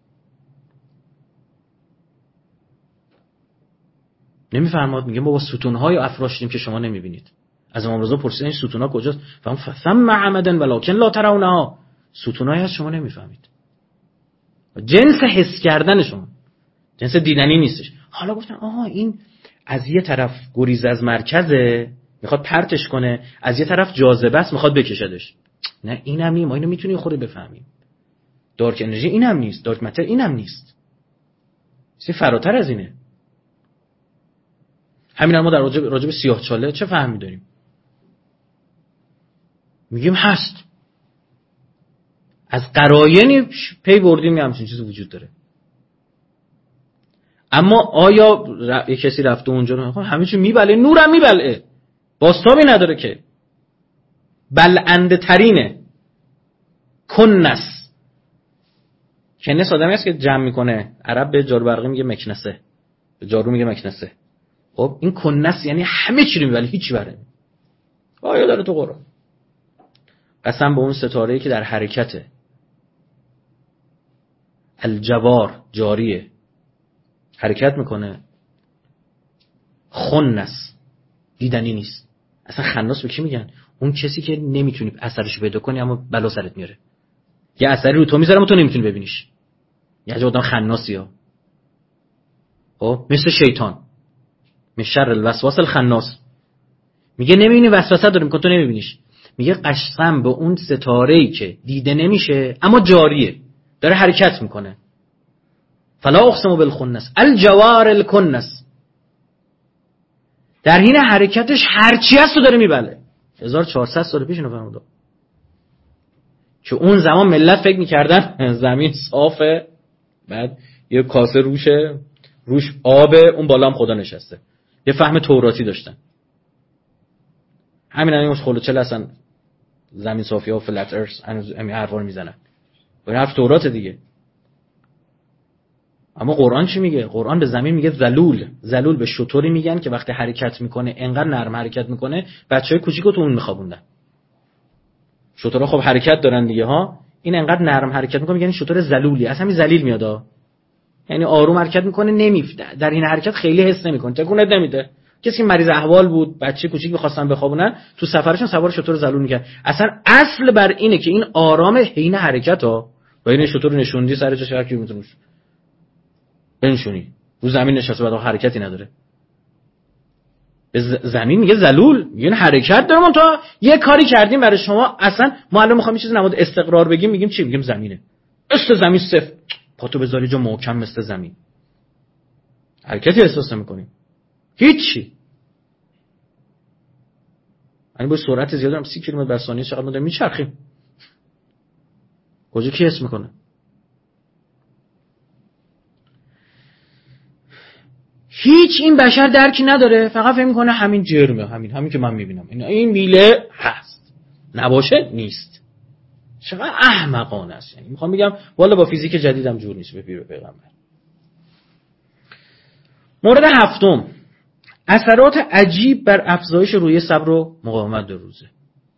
نمیفهماد. میگه ما با ستون‌های افراشتیم که شما نمیبینید. از امام رضا پرسیدن این ستون‌ها کجاست؟ فهم ثم عمدن ولکن لا ترونها. ستون‌هایی هست شما نمیفهمید. جنس حس کردن شما، جنس دیدنی نیستش. حالا گفتن آها این از یه طرف گریز از مرکزه میخواد پرتش کنه، از یه طرف جاذبه است میخواد بکشدش. نه اینم نی، ما اینو میتونیم خود بفهمیم. دارک انرژی اینم نیست، دارک ماتر اینم نیست. چیزی فراتر از اینه. همین ما در راجع راجع به سیاه‌چاله چه فهمی داریم؟ میگیم هست. از قراینی پی بردیم همچین چیزی وجود داره. اما آیا ر... یک کسی رفته اونجا همه چی میبله؟ نورم میبله، باستابی نداره که. بلنده ترینه. کنس. کنس آدمی هست که جمع میکنه. عرب به جارو برقی میگه مکنسه، به جارو میگه مکنسه. خب این کنس یعنی همه چی رو میبله، هیچی بره. آیا داره تو قرآن؟ قسم به اون ستاره‌ای که در حرکته، الجوار، جاریه، حرکت میکنه. خنس، دیدنی نیست. اصلا خناس به کی میگن؟ اون کسی که نمیتونی اثرش پیدا کنی اما بلا سرت میاره. یه اثری رو تو میذاره اما تو نمیتونی ببینیش. یه آدم خناسی ها. خب مثل شیطان، من شر الوسواس الخناس. میگه نمیبینی، وسوسه داره میکنه تو نمیبینیش. میگه قسم به اون ستاره‌ای که دیده نمیشه اما جاریه، داره حرکت میکنه. فلا اقسم بالخنس الجوار الکنس. در حین حرکتش هرچی هست رو داره میبله. هزار و چهارصد سال پیش اینو فرموده که اون زمان ملت فکر میکردن زمین صافه، بعد یه کاسه روشه، روش آبه، اون بالا هم خدا نشسته. یه فهم توراتی داشتن. همین الان خلوچل هستن زمین صافی ها و فلت ارث همین حرفا رو میزنن. این حرف تورات دیگه. اما قرآن چی میگه؟ قرآن به زمین میگه ذلول. ذلول به شطوری میگن که وقتی حرکت میکنه انقدر نرم حرکت میکنه بچهای کوچیکو تو اون میخوابوندن. شطورها خب حرکت دارن دیگه ها، این انقدر نرم حرکت میکنه میگن شطور ذلولی. از همین ذلیل میاد، یعنی آروم حرکت میکنه، نمیفته در این حرکت خیلی حس نمیکنه، تکونت نمیده. کسی که مریض احوال بود، بچه کوچیک می‌خواستن بخوابونن، تو سفرشون سوار شطور ذلول میکرد. اصلا اصل بر اینه که این آرام حین حرکت ها، با این شطور نشوندی سر جاش هر کی میتونه بنشونی، رو زمین نشسته بعد حرکتی نداره. به زمین میگه ذلول، میگه حرکت داره. من تا یه کاری کردیم برای شما، اصلا ما الان میخوایم یه چیز نماد استقرار بگیم، میگیم چی؟ میگیم زمینه. مثل زمین صفر، پاتو بذاری جا محکم مثل زمین. حرکتی احساس نمی‌کنیم. هیچی. یعنی با سرعت زیاد هم سی کیلومتر بر ثانیه چقدر ما داریم میچرخیم. کجا کی حس میکنه؟ هیچ این بشر درکی نداره، فقط فکر میکنه همین جرمه، همین همین که من میبینم این این میله هست، نباشه نیست. چقدر احمقانه است. یعنی میخوام بگم والا با فیزیک جدیدم جور نیست به پیر پیغمبر. مورد هفتم، اثرات عجیب بر افزایش روحیه صبر و مقاومت در روزه.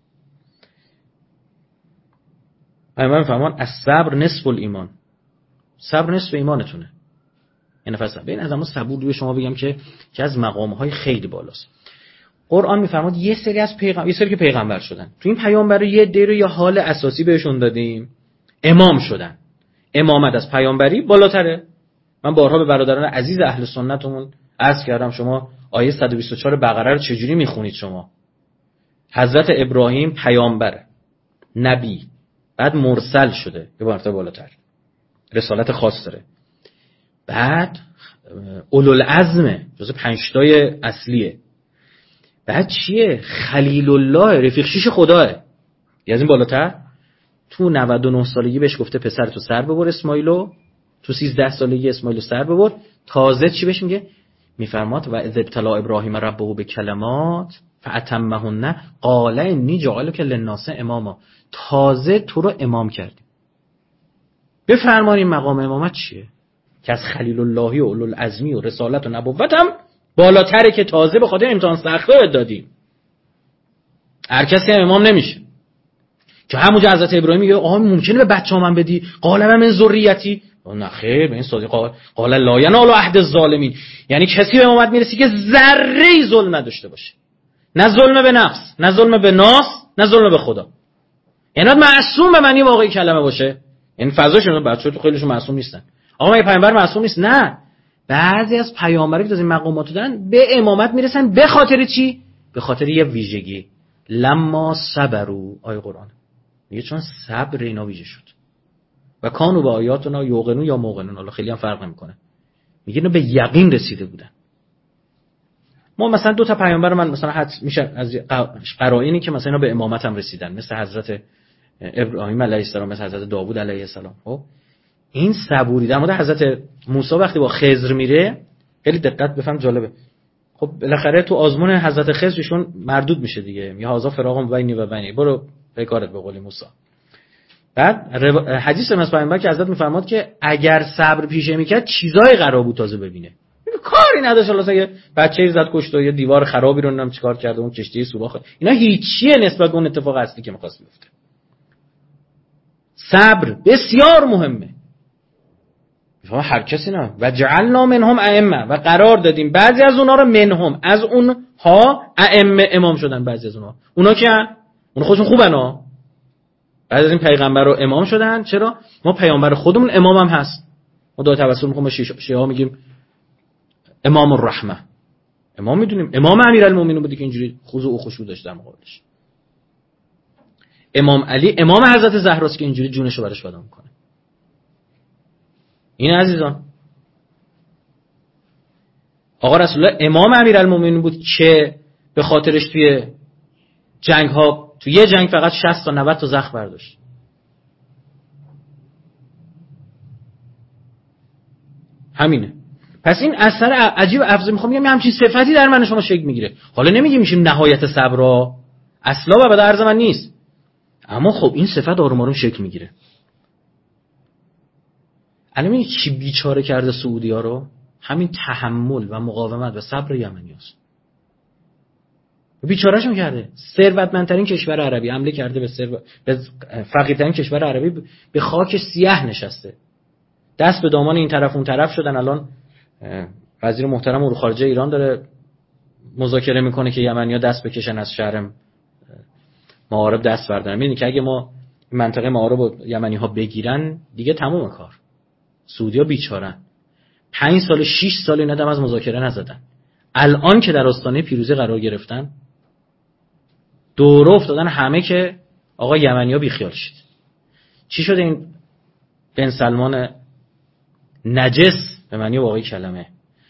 پیامبر فرمان الصبر نصف الایمان. صبر نصف ایمانتونه. یعنی فصل ببین از اما صبور روی شما بگم که که از مقام‌های خیلی بالاست. قرآن میفرماد یه سری از پیغمبر، یه سری که پیغمبر شدن، تو این پیامبر یه دی رو یه حال اساسی بهشون دادیم، امام شدن. امامت از پیامبری بالاتره. من بارها به برادران عزیز اهل سنتمون عرض کردم شما آیه صد و بیست و چهار بقره رو چجوری میخونید شما؟ حضرت ابراهیم پیامبر، نبی، بعد مرسل شده، یه مرتبه بالاتر، رسالت خاص داره. بعد اولوالعزم، جزو پنج تای اصلیه. بعد چیه؟ خلیل الله، رفیق شیش خداه. یه از این بالاتر. تو نود و نه سالگی بهش گفته پسر تو سر ببر اسماعیلو، تو سیزده سالگی اسماعیلو سر ببر. تازه چی بهش میگه؟ میفرماد و اذ ابتلی ابراهیم ربه بکلمات فاتمهن قال انی جاعلک للناس اماما. تازه تو رو امام کردیم. بفرمان این مقام امامت چیه؟ که از خلیل اللهی و اولوالعزمی و رسالت و نبوتم بالاتره، که تازه به خاطر امتحان سخته دادیم. هر کسی هم امام نمیشه. که همونجا حضرت ابراهیم میگه آها ممکنه به بچه‌ام من بدی؟ قال من ذریتی. نه خیر، به این صادق قال قال لا ینال عهد الظالمین. یعنی کسی به امامت میرسی که ذره ظلم نداشته باشه. نه ظلم به نفس، نه ظلم به ناس، نه ظلم به خدا. یعنی معصوم به معنی واقعی کلمه باشه. این فضاشون بچه‌ها تو خیلیشون معصوم نیستن. آقا مگه پیامبر معصوم نیست؟ نه. بعضی از پیامبرایی که از این مقامات دادن به امامت میرسن به خاطر چی؟ به خاطر یه ویژگی. لما صبروا، آیه قرآن میگه چون صبر اینا ویژه شد. و کانوا با آیاتنا یوقنون یا موقنون، حالا خیلی هم فرق نمیکنه. میگه اینا به یقین رسیده بودن. ما مثلا دو تا پیامبر من مثلا حد میشه از قرائنی که مثلا به امامت هم رسیدن، مثل حضرت ابراهیم علیه السلام، مثل حضرت داوود علیه السلام. خب این صبوری در مورد حضرت موسی وقتی با خضر میره، خیلی دقت بفهم، جالبه. خب بالاخره تو آزمون حضرت خضرشون مردود میشه دیگه، یا هازا فراغم بینی و بینی، برو به کارت به قول موسی. بعد حدیث از پیامبر که حضرت میفرماد که اگر صبر پیشه میکرد چیزای قرار بود تازه ببینه، کاری نداشت. الله یه بچه‌ای زد کشت و یه دیوار خرابی رو نمیدونم چیکار کرده، اون کشتی سوراخ، اینا هیچیه نسبت به اون اتفاق اصلی که می‌خواست بیفته. صبر بسیار مهمه. شما هر کسی نه و جعلنا منهم ائمه، و قرار دادیم بعضی از اونها رو منهم، از اونها ائمه امام شدن. بعضی از اونها اونا که اون خودشون خوبن ها، بعد از این پیغمبر رو امام شدن. چرا؟ ما پیامبر خودمون امام هم هست. ما دو توسل می‌کنیم، شیعه ها میگیم امام الرحمه، امام میدونیم، امام امیرالمومنین بودی که اینجوری خضوع و خشوع داشت در مقابلش. امام علی امام حضرت زهراست که اینجوری جونشو براش فدا میکنه. این عزیزان، آقا رسول الله امام امیرالمومنین بود که به خاطرش توی جنگ ها، توی یه جنگ فقط شصت تا نود تا زخم برداشت. همینه. پس این اثر عجیب افزا، میخوام بگم همچین صفتی در من شما شکل میگیره. حالا نمیگیم میشیم نهایت صبر، اصلا و بعد عرض من نیست، اما خب این صفت آروم آروم شکل میگیره. الان این چی بیچاره کرده سعودی‌ها رو؟ همین تحمل و مقاومت و صبر یمنیاست. بیچارهشون کرده. ثروتمندترین کشور عربی حمله کرده به ثروت به فقیرترین کشور عربی، به خاک سیاه نشسته. دست به دامان این طرف اون طرف شدن. الان وزیر محترم امور خارجه ایران داره مذاکره میکنه که یمنی‌ها دست بکشن از شهر معارب دست بردارن. می‌بینی که اگه ما منطقه معارب رو یمنی‌ها بگیرن دیگه تموم کار. سعودی‌ها بیچارن. پنج سال شش سال اینا دم از مذاکره نزدن. الان که در آستانه پیروزی قرار گرفتن، دوره افتادن همه که آقا یمنی‌ها بیخیال شید. چی شده این بن سلمان نجس به معنی واقعی کلمه؟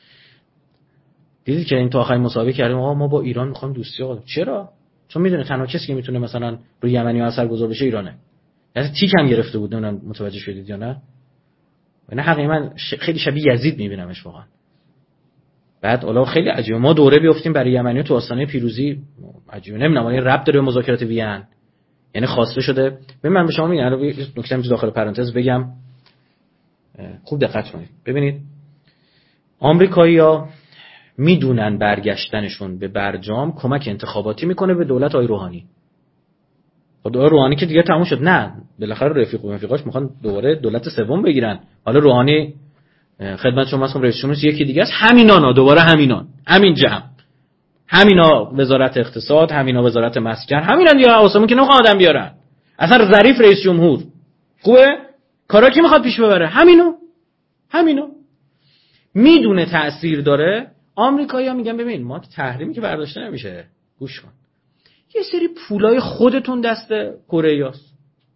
دیدید که این تا آخرین مسابقه کردیم آقا ما با ایران می‌خوایم دوستی. آقا چرا؟ چون میدونه تنها کسی که میتونه مثلا روی یمنی‌ها اثرگذار بشه ایرانه. یعنی تیک هم گرفته بود، نمیدونم متوجه شدید یا نه. نه حقیقتا من خیلی شبیه یزید میبینمش واقعا. بعد الا خیلی عجیبه ما دوره بیافتیم برای یمنی‌ها تو آستانه پیروزی. عجیبه، نمیدونم این ربط داره به مذاکرات وین، یعنی خواسته شده. ببین من به شما میگم الان نکته تو داخل پرانتز بگم، خوب دقت کنید. ببینید آمریکایی‌ها میدونن برگشتنشون به برجام کمک انتخاباتی میکنه به دولت آقای روحانی. خب دولت روحانی که دیگه تموم شد، نه بالاخره رفیق و رفیقاش میخوان دوباره دولت سوم بگیرن. حالا روحانی خدمت شما هستم، رئیس جمهور یکی دیگه است، همینانا دوباره همینان، همین جمع، همینا وزارت اقتصاد، همینا وزارت مسکن، همینان دیگه. آسمون که نمیخواد آدم بیارن، اصلا ظریف رئیس جمهور خوبه، کارا کی میخواد پیش ببره؟ همینو همینو میدونه تأثیر داره. آمریکایی‌ها میگن ببین ما تحریمی که برداشته نمیشه، گوش کن، یه سری پولای خودتون دست کره‌ایاست،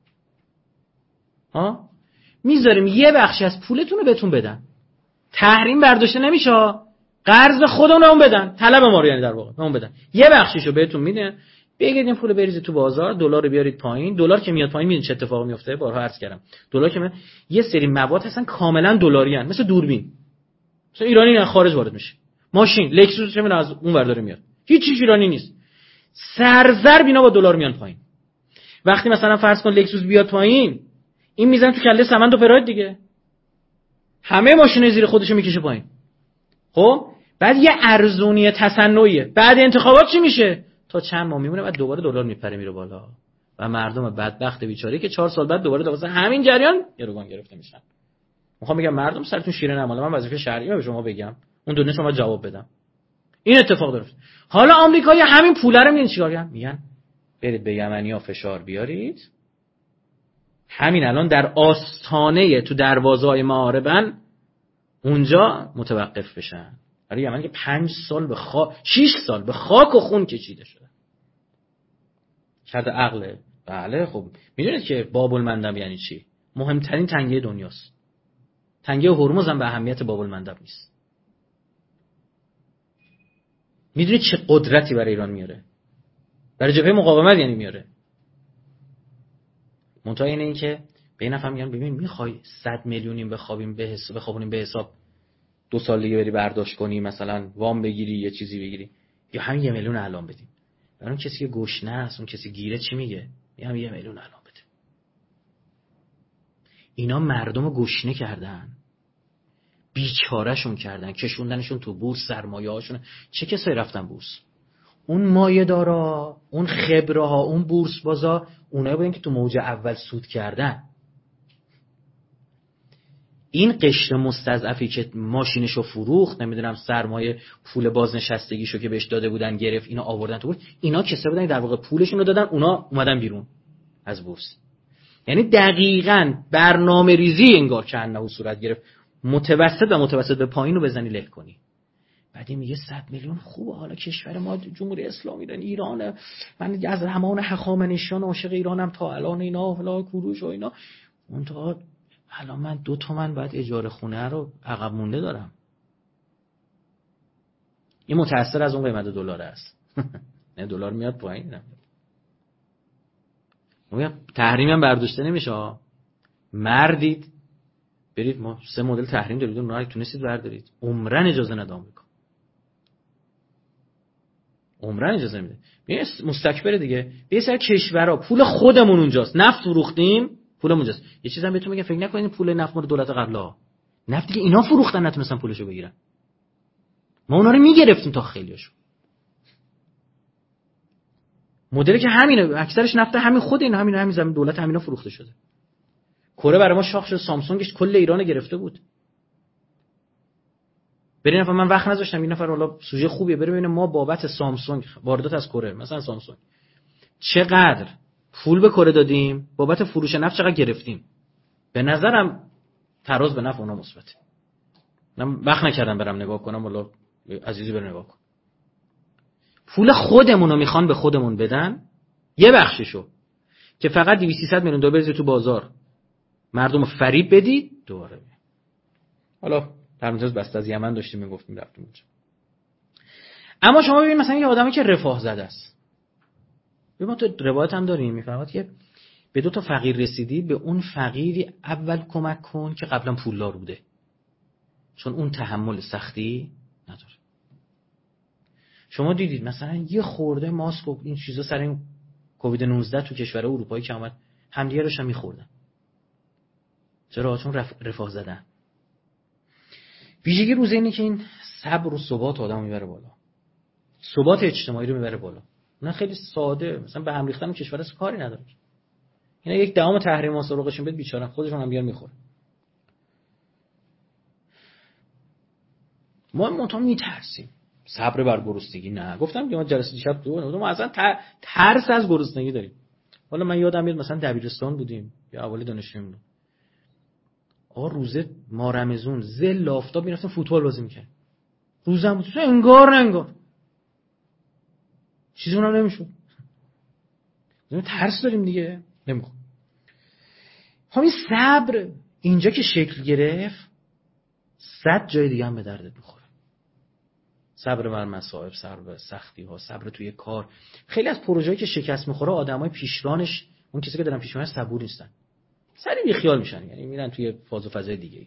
ها میذاریم یه بخشی از پولتون رو بهتون بدن، تحریم برداشته نمیشه، قرض خودمون اون بدن، طلب ما رو یعنی در واقع اون بدن، یه بخشیشو بهتون میدن، بگید این پول بریزید تو بازار، دلار رو بیارید پایین. دلار که میاد پایین میدونید چه اتفاقی میفته؟ بارها عرض کردم دلار که میاد، یه سری مواد هستن کاملا دلاری ان، مثل دوربین، مثلا ایرانی نه خارج وارد میشه، ماشین لکسوس چه از اون ور داره میاد، هیچ چیز ایرانی نیست، سرزر بینا با دلار میان پایین. وقتی مثلا فرض کن لکسوس بیاد پایین، این میزنه تو کله سمند و پراید دیگه، همه ماشین زیر خودشو میکشه پایین. خب بعد یه ارزونی تصنعیه، بعد انتخابات چی میشه؟ تا چند ماه میمونه بعد دوباره دلار میپره میره بالا و مردم بدبخت بیچاره که چهار سال بعد دوباره دوباره همین جریان گروگان گرفته میشن. میخوام بگم مردم سرتون شیره نماله، من وظیفه شرعیه به شما بگم، اون دونه شما جواب بدم. این اتفاق درست. حالا آمریکایی همین پول رو میگن چیکار کنن؟ میگن برید به یمنی‌ها فشار بیارید، همین الان در آستانه تو دروازه‌های معاربن اونجا متوقف بشن. برای یمن که پنج سال به خاک، شش سال به خاک و خون کشیده شده. شرط عقله. بله خب میدونید که باب المندب یعنی چی؟ مهمترین تنگه دنیاست. تنگه هرمز هم به اهمیت باب المندب نیست. میدونی چه قدرتی برای ایران میاره، برای جبهه مقاومت یعنی میاره. منتها اینه این که به این نفر میگن ببین میخوای صد میلیونیم بخوابیم به حساب بخوابونیم به حساب دو سال دیگه بری برداشت کنی، مثلا وام بگیری یه چیزی بگیری، یا همین یه میلیون الان بدیم. برای اون کسی که گشنه است، اون کسی گیره چی میگه؟ میگم یه میلیون الان بده. اینا مردم رو گشنه کردن، بیچارهشون کردن، کشوندنشون تو بورس، سرمایه هاشون. چه کسایی رفتن بورس؟ اون مایه دارا، اون خبره ها، اون بورس بازا، اونایی بودن که تو موج اول سود کردن. این قشر مستضعفی که ماشینشو فروخت، نمیدونم سرمایه پول بازنشستگیشو که بهش داده بودن گرفت، اینا آوردن تو بورس، اینا کسایی بودن در واقع پولشون رو دادن، اونا اومدن بیرون از بورس. یعنی دقیقاً برنامه ریزی انگار که انه صورت گرفت، متوسط و متوسط به پایین رو بزنی له کنی. بعدی میگه صد میلیون خوبه، حالا کشور ما جمهوری اسلامی دارن، ایرانه، من از زمان هخامنشیان عاشق ایرانم تا الان، اینا فلا کوروش و اینا. منتها الان من دو تومن باید اجاره خونه رو عقب مونده دارم. این متأثر از اون قیمت دلار است. نه دلار میاد پایین. نه میگم تحریم هم برداشته نمیشه. مردید برید، ما سه مدل تحریم دارید، اونها تونستید بردارید. عمرن اجازه نده آمریکا، عمرن اجازه نمیده. ببین مستکبر دیگه. به سر کشورها پول خودمون اونجاست، نفت فروختیم پولمون اونجاست. یه چیزام بهتون میگم، فکر نکنید پول نفت مال دولت قبلا، نفتی که اینا فروختن نتونستن پولشو بگیرن، ما اونا رو میگرفتیم تا خیلیاشو. مدلی که همینه، اکثرش نفت همین خود این همین همین زمین دولت همینا فروخته شده. کره برای ما شاخ شد، سامسونگش کل ایران گرفته بود. برین نفر من وقت نذاشتم، این نفر حالا سوژه خوبیه، بریم ببینیم ما بابت سامسونگ واردات از کره، مثلا سامسونگ چقدر پول به کره دادیم، بابت فروش نفت چقدر گرفتیم. به نظرم تراز به نفع اونا مثبته. من وقت نکردم برم نگاه کنم، والا عزیزی بر نگاه کن. پول خودمون رو میخوان به خودمون بدن، یه بخششو که فقط دویست سیصد میلیون دلار بریزی تو بازار، مردم رو فریب بدی دوباره. حالا در مجاز بسته از یمن داشتیم میگفتیم رفتیم اونجا. اما شما ببین مثلا یه آدمی که رفاه زده است، ببین ما تو روایت هم داریم میفرماد که به دو تا فقیر رسیدی، به اون فقیری اول کمک کن که قبلا پولدار بوده، چون اون تحمل سختی نداره. شما دیدید مثلا یه خورده ماسک و این چیزا سر این کووید نوزده تو کشور اروپایی که اومد همدیگه روش هم میخوردن. چرا؟ چون رف... رفاه زدن. ویژگی روز اینه که این صبر و ثبات آدمو میبره بالا، ثبات اجتماعی رو میبره بالا. نه خیلی ساده، مثلا به هم ریختن کشور اصلا کاری نداره. اینا یک دهم تحریم ها سراغشون بده، بیچاره خودشون هم بیان میخورن. ما منتها میترسیم. صبر بر گرسنگی نه. گفتم که ما جلسه دیشب تو ما اصلا ترس از گرسنگی داریم. حالا من یادم میاد مثلا دبیرستان بودیم یا اولی دانشجویی بودیم، آقا روزه ما رمضان زل آفتاب میرفتیم فوتبال بازی میکردیم. روزم بود انگار نه انگار چیزی اونم نمیشد. ترس داریم دیگه، نمیخوام. همین صبر اینجا که شکل گرفت، صد جای دیگه هم به دردت میخوره. صبر بر مصائب، صبر بر سختی ها، صبر توی کار. خیلی از پروژه‌ای که شکست میخوره آدمای پیشرانش، اون کسی که دارن پیش میرن صبور نیستن، سریع بیخیال میشن، یعنی میرن توی فاز و فضای دیگه.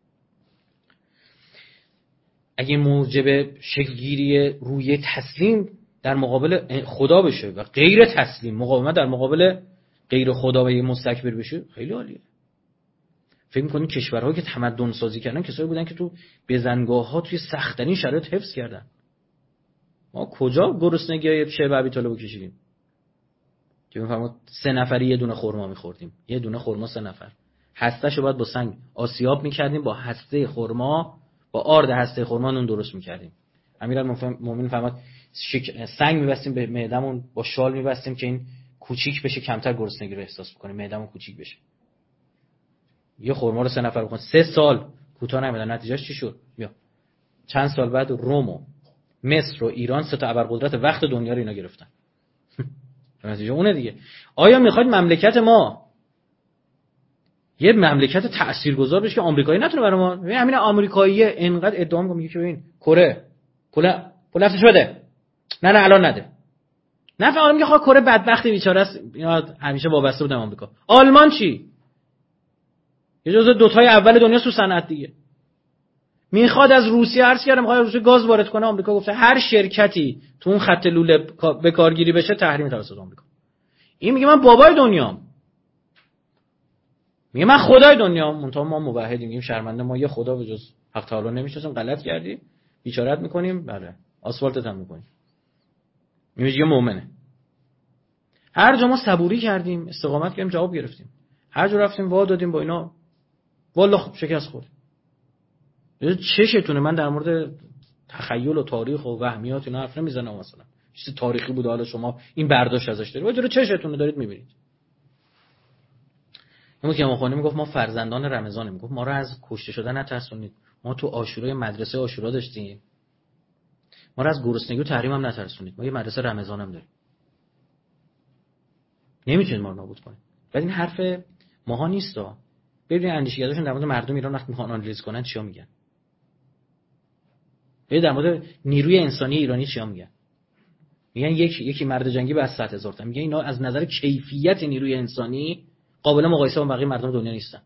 اگه موجب شکلگیری روی تسلیم در مقابل خدا بشه و غیر تسلیم، مقاومت در مقابل غیر خدا و مستکبر بشه، خیلی عالیه. فکر می‌کنید کشورهایی که تمدن سازی کردن کسایی بودن که تو بزنگاه‌ها توی سخت‌ترین شرایط حفظ کردن. ما کجا گرسنگی شعب ابی طالب کشیدیم که می‌فهمید سه نفری یه دونه خرما می‌خوردیم، یه دونه خرما سه نفر، هسته‌شو باید با سنگ آسیاب می‌کردیم، با هسته خرما، با آرد هسته خرما نون درست می‌کردیم. امیرالمومنین فرمود شک... سنگ می‌بستیم به معده‌مون، با شال می‌بستیم که این کوچیک بشه، کمتر گرسنگی رو احساس بکنیم، معده‌مون کوچیک بشه. یه خرما رو سه نفر بخورن، سه سال کوتاه نمیدن. نتیجهش چی شد؟ بیا چند سال بعد روم و مصر و ایران سه تا ابرقدرت وقت دنیا رو اینا گرفتن. نتیجه اونه دیگه. آیا میخواید مملکت ما یه مملکت تاثیرگذار بشه که آمریکایی نتونه برای ما؟ همین آمریکاییه انقدر ادعا میگه که ببین کره کلا پول نفتش بده، نه نه الان نده. نه فقط میگه خب کره بدبختی بیچاره است، اینا همیشه وابسته بودن آمریکا. آلمان چی؟ یه جزء دوتای اول دنیا تو صنعت دیگه. میخواد از روسیه عرض کردم میخواد روسیه گاز وارد کنه، آمریکا گفته هر شرکتی تو اون خط لوله به کارگیری بشه تحریم توسط آمریکا. این میگه من بابای دنیام. میگه من خدای دنیام. منتها ما موحدیم، میگیم شرمنده ما یه خدا به جز حق تعالی نمیشناسیم، غلط کردی، بیچارهت میکنیم، بله آسفالتت هم میکنیم. میگه مؤمنه. هر جا ما صبوری کردیم، استقامت کردیم، جواب گرفتیم. هر جا رفتیم وا دادیم با اینا، والله خب شکست خورد. چشتونه من در مورد تخیل و تاریخ و وهمیات اینا حرف نمیزنم، مثلا چیز تاریخی بوده حالا شما این برداشت ازش دارید، ولی چشتونه دارید میبینید. همون که امام میگفت ما فرزندان رمضانیم، میگفت ما رو از کشته شدن نترسونید. ما تو عاشورای مدرسه عاشورا داشتیم، ما رو از گرسنگی و تحریم هم نترسونید. ما یه مدرسه رمضان هم داریم، نمیتونید ما رو نابود کنید. ولی این حرف ماها نیستا. ببینید اندیشگراشون در مورد مردم ایران وقتی میخوان آنالیز کنن چیا میگن. ببینید در مورد نیروی انسانی ایرانی چیا میگن. میگن یک یکی مرد جنگی به از صد هزار تا. میگن اینا از نظر کیفیت نیروی انسانی قابل مقایسه با بقیه مردم دنیا نیستن.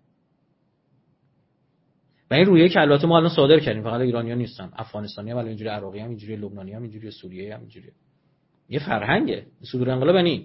و این رویه که البته ما الان صادر کردیم، فقط ایرانیان نیستن، افغانستانی‌ها هم اینجوری، عراقی هم اینجوری، لبنانی هم اینجوری، سوریه هم اینجوری. یه فرهنگه صدور انقلاب بنی.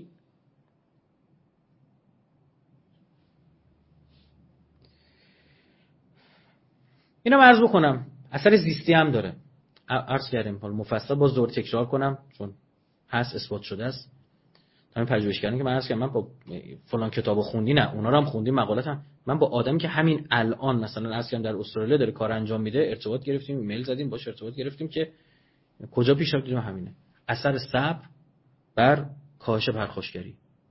اینو عرض بکنم اثر زیستی هم داره. عرض کردیم حالا مفصل باز دور تکرار کنم چون هست اثبات شده است. همین پژوهش کردن که من عرض کردم من با فلان کتابو خوندی، نه اونا رو هم خوندیم، مقالات هم. من با آدمی که همین الان مثلا عرض کردم در استرالیا داره کار انجام میده ارتباط گرفتیم، ایمیل زدیم باش ارتباط گرفتیم که کجا پیش رفتیم. همینه اثر صبر بر کاهش پرخاشگری.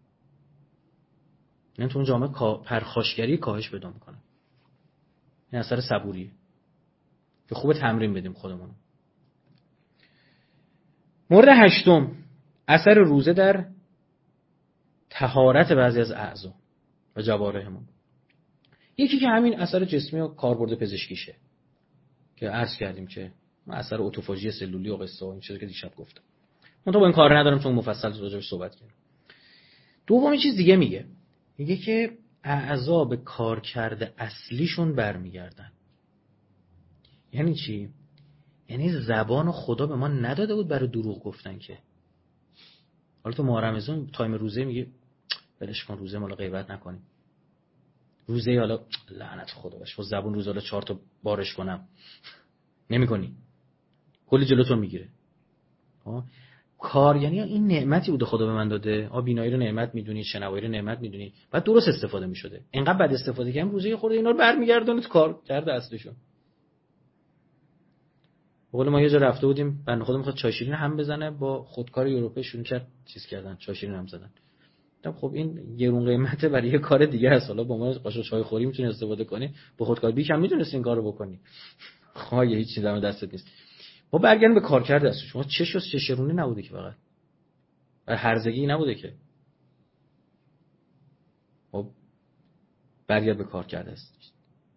یعنی تو اون جامعه پرخاشگری کاهش پیدا میکنه. این اثر صبوریه که خوب تمرین بدیم خودمون. مورد هشتم اثر روزه در طهارت بعضی از اعضا و جوارحمون. یکی که همین اثر جسمی و کاربرد پزشکیشه که عرض کردیم که اثر اتوفاژی سلولی و قصه و این چیزی که دیشب گفتم. من تو با این کار ندارم چون مفصل راجعش صحبت کردم. دومی چیز دیگه میگه، میگه که اعضا به کارکرد اصلیشون برمیگردن. یعنی چی؟ یعنی زبان خدا به ما نداده بود برای دروغ گفتن که. حالا تو ماه رمضان تایم روزه میگه بلش کن، روزه مال غیبت نکنیم. روزه حالا لعنت خدا باشه، خود زبون روزه حالا چهار تا بارش کنم نمی‌کنی. کلی جلوتون میگیره. ها کار یعنی این نعمتی بوده خدا به من داده. آ بینایی رو نعمت میدونید، شنوایی رو نعمت میدونید. بعد درست استفاده میشده. اینقدر بد استفاده کردم روزه خورده اینا رو برمیگردونه تو کار کرده اصلیشون. بقول ما یه جا رفته بودیم، بنده خدا میخواد چای شیرین هم بزنه، با خودکار اروپایی شروع کرد چیز کردن، چای شیرین هم زدن. خب این گرون قیمته برای یه کار دیگه است. حالا با ما قاشق چای خوری میتونی استفاده کنی، با خودکار بیک هم میتونستی این کارو بکنی. خب یه هیچ چیزی در دستت نیست. ما برگردیم به کارکرد است. شما چش و چشرونه نبوده که فقط و هرزگی نبوده که. خب برگرد به کارکرد است.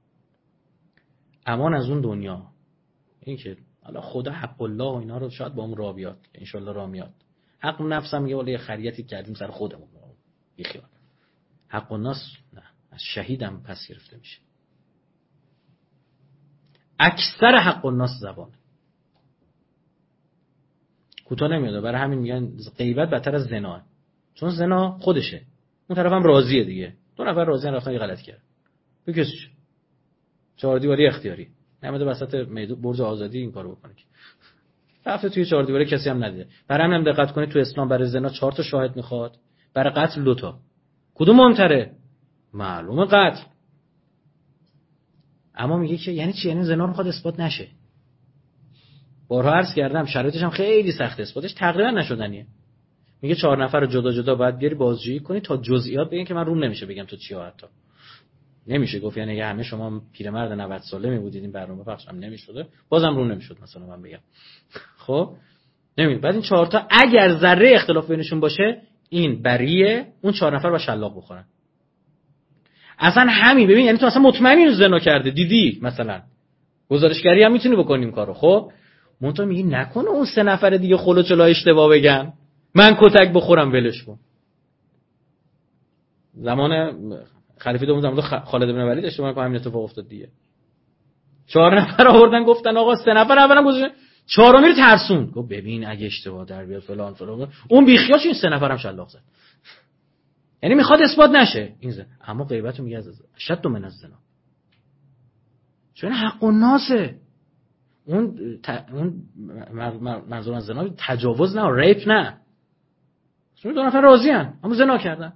امان از اون دنیا. این که حالا خدا حق الله و اینا رو شاید با اون راه بیاد، ان شاء الله راه میاد. حق نفسم میگه ولی خریتی کردیم سر خودمون. بی خیال. حق الناس نه، از شهیدم پس گرفته میشه. اکثر حق الناس زبان. کوتاه نمیاد، برای همین میگن غیبت بدتر از زنا. چون زنا خودشه، اون طرفم راضیه دیگه. دو نفر راضیان رفتن یه غلط کرد. بکش. چهار دیواری اختیاری. نمیده وسط میدون برج آزادی این کارو بکنه. رفته توی چهار دیواره کسی هم ندیده. برای همین هم دقت کنید تو اسلام برای زنا چهار تا شاهد میخواد، برای قتل دو تا. کدوم مهمتره؟ معلومه قتل. اما میگه که یعنی چی؟ یعنی زنا رو میخواد اثبات نشه. بارها عرض کردم شرایطش هم خیلی سخت، اثباتش تقریبا نشدنیه. میگه چهار نفر رو جدا جدا باید بیاری بازجویی کنی تا جزئیات بگین که من روم نمیشه بگم تو چیا. حتی نمیشه گفت یعنی همه شما پیرمرد نود ساله می بودید این برنامه پخش هم نمیشده، بازم روم نمیشد مثلا من بگم. خب نمیشه. بعد این چهار تا اگر ذره اختلاف بینشون باشه این بریه، اون چهار نفر با شلاق بخورن. اصلا همین ببین، یعنی تو اصلا مطمئنی زنا کرده، دیدی مثلا گزارشگری هم میتونی بکنیم کارو. خب منتها میگی نکنه اون سه نفر دیگه خلوچلا اشتباه بگن من کتک بخورم ولش کن. زمان خلیفه دوم زمان خالد بن ولید اشتباه کنه همین اتفاق افتاد دیگه. چهار نفر آوردن گفتن آقا سه نفر اولا گذاشتن، چهارمی رو ترسون. گفت ببین اگه اشتباه در بیاد فلان فلان، اون بیخیالش این سه نفرم شلاق زد. یعنی میخواد اثبات نشه این زن. اما غیبت میگه از شد من از زنا، چون حق الناسه. اون ت... اون منظور از زنا تجاوز نه، ریپ نه. چون دو نفر راضی ان اما زنا کردن.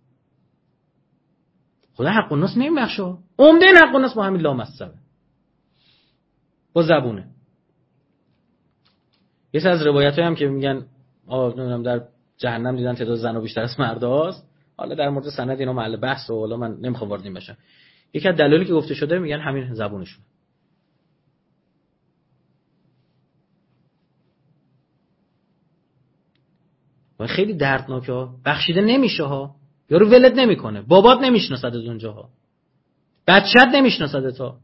خدا حق الناس نمیبخشه. عمده حق الناس با همین لامصبه، با زبونه. یه سری از روایتایی هم که میگن آقا نمیدونم در جهنم دیدن تعداد زنا بیشتر از مرداست. حالا در مورد سند اینا محل بحث و حالا من نمیخوام وارد این بشم. یکی از دلایلی که گفته شده میگن همین زبونشون. و خیلی دردناکه ها. بخشیده نمیشه ها. یارو ولت نمیکنه. بابات نمیشناسد از اونجاها. بچت نمیشناسد تا.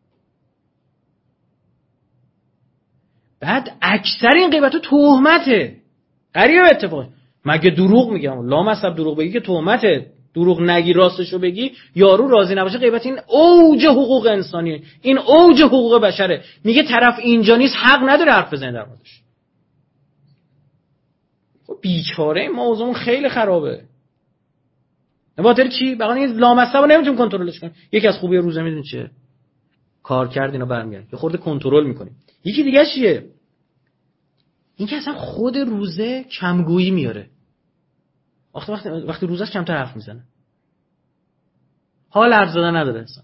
بعد اکثر این غیبت تهمته. غریبه اتفاق. مگه دروغ میگم؟ لامصب دروغ بگی که تهمته. دروغ نگی راستشو بگی یارو راضی نباشه. غیبت این اوج حقوق انسانیه. این اوج حقوق بشره. میگه طرف اینجا نیست حق نداره حرف بزنه در موردش. خب بیچاره این موضوع خیلی خرابه. نباتر چی؟ بقیه این لامصب رو نمیتونیم کنترلش کنیم. یکی از خوبی روزه میدونی چیه؟ کار کرد اینا برمیگرد. یه خورده کنترل میکنیم. یکی دیگه چیه؟ این که اصلا خود روزه کمگویی میاره. وقتی وقتی وقتی روزش کمتر حرف میزنه. حال حرف زدن نداره اصلا.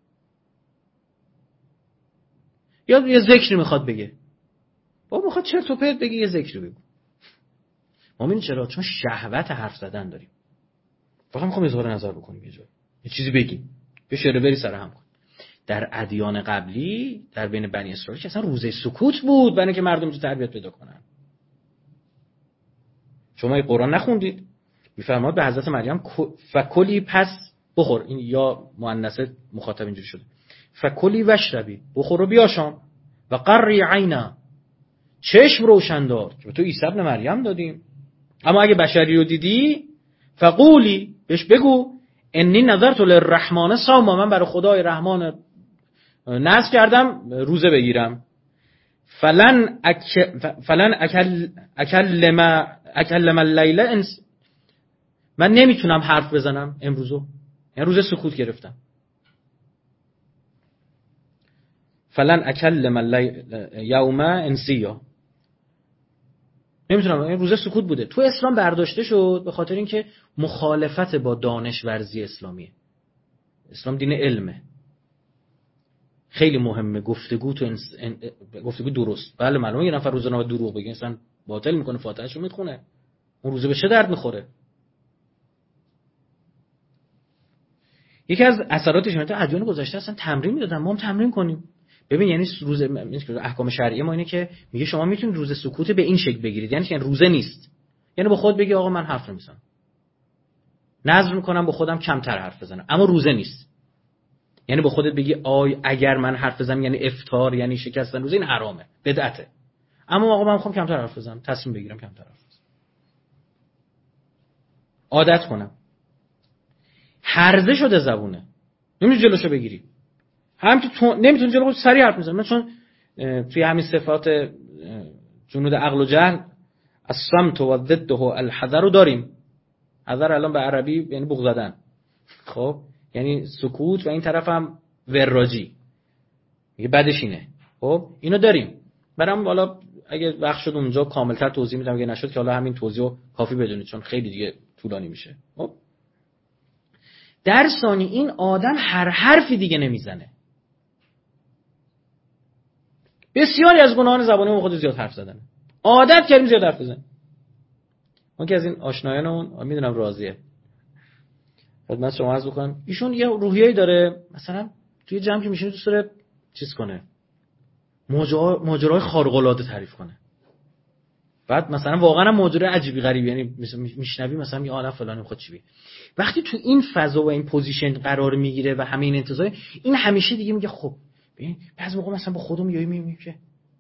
یا یه ذکری میخواد بگه. بابا میخواد چرت و پرت بگه یه ذکری بگو. ما میدونیم چرا؟ چون شهوت حرف زدن داریم. فقط میخوام اظهار نظر بکنیم یه جا. یه چیزی بگیم. یه شعر بری سر هم کن. در ادیان قبلی در بین بنی اسرائیل که اصلا روزه سکوت بود برای اینکه مردم تو تربیت پیدا کنن. شما این قرآن نخوندید؟ میفرماد به حضرت مریم فکلی پس بخور. این یا مؤنث مخاطب اینجوری شده. فکلی واشربی، بخور و بیاشام. و قری عینا، چشم روشن دار که تو عیسی ابن مریم دادیم. اما اگه بشری رو دیدی فقولی، بهش بگو انی نظرت للرحمن صوما، من برای خدای رحمان نذر کردم روزه بگیرم. فلن اک فلن اکل اکلم اکلم اللیل انس، من نمیتونم حرف بزنم امروزو، یعنی روزه سکوت گرفتم. فلن اکلم اللیل یوم انسیا، نمیتونم، این روزه سکوت بوده. تو اسلام برداشته شد به خاطر اینکه مخالفت با دانش ورزی اسلامیه. اسلام دین علمه. خیلی مهمه گفتگو تو انس... گفتگو درست. بله معلومه یه نفر روزه نباید دروغ بگه، اصلا باطل میکنه، فاتحه‌شو میخونه. اون روزه به چه درد میخوره؟ یکی از اثراتش اینه، ادیان گذشته اصلا تمرین میدادن، ما هم تمرین کنیم. ببین یعنی روزه احکام شرعی ما اینه که میگه شما میتونید روزه سکوت به این شکل بگیرید، یعنی که روزه نیست. یعنی با خود بگی آقا من حرف نمیزنم. نذر میکنم با خودم کمتر حرف بزنم، اما روزه نیست. یعنی با خودت بگی آی اگر من حرف بزنم یعنی افطار، یعنی شکستن روزه، این حرامه، بدعته. اما آقا من میخوام کمتر حرف بزنم، تصمیم بگیرم کمتر حرف بزنم. عادت کنم. هرزه شده زبونه. نمیشه جلوشو بگیری. هم تو نمیتونی جلوش سریع حرف بزنی. من چون توی همین صفات جنود عقل و جهل الصمت و ضده الحذر رو داریم. حذر الان به عربی یعنی بوق زدن. خب یعنی سکوت و این طرف هم وراجی. میگه بعدش اینه. خب اینو داریم. برام حالا اگه وقت شد اونجا کاملتر توضیح میدم، اگه نشد که حالا همین توضیحو کافی بدونید چون خیلی دیگه طولانی میشه. خب در ثانی این آدم هر حرفی دیگه نمیزنه. بسیاری از گناهان زبانی ما خود زیاد حرف زدن. عادت کردیم زیاد حرف بزنیم. اون که از این آشنایانمون میدونم راضیه. خدمت شما عرض بکنم ایشون یه روحیه‌ای داره، مثلا توی جمع که میشینه دوست داره چیز کنه، ماجرا ماجرای خارق العاده تعریف کنه. بعد مثلا واقعا ماجرا عجیبی غریبی، یعنی میشنوی مثلا میگه آلا فلان میخواد چی بگه. وقتی تو این فضا و این پوزیشن قرار میگیره و همین انتظار، این همیشه دیگه میگه خب ببین بعضی موقع مثلا با خودم یهو میگم که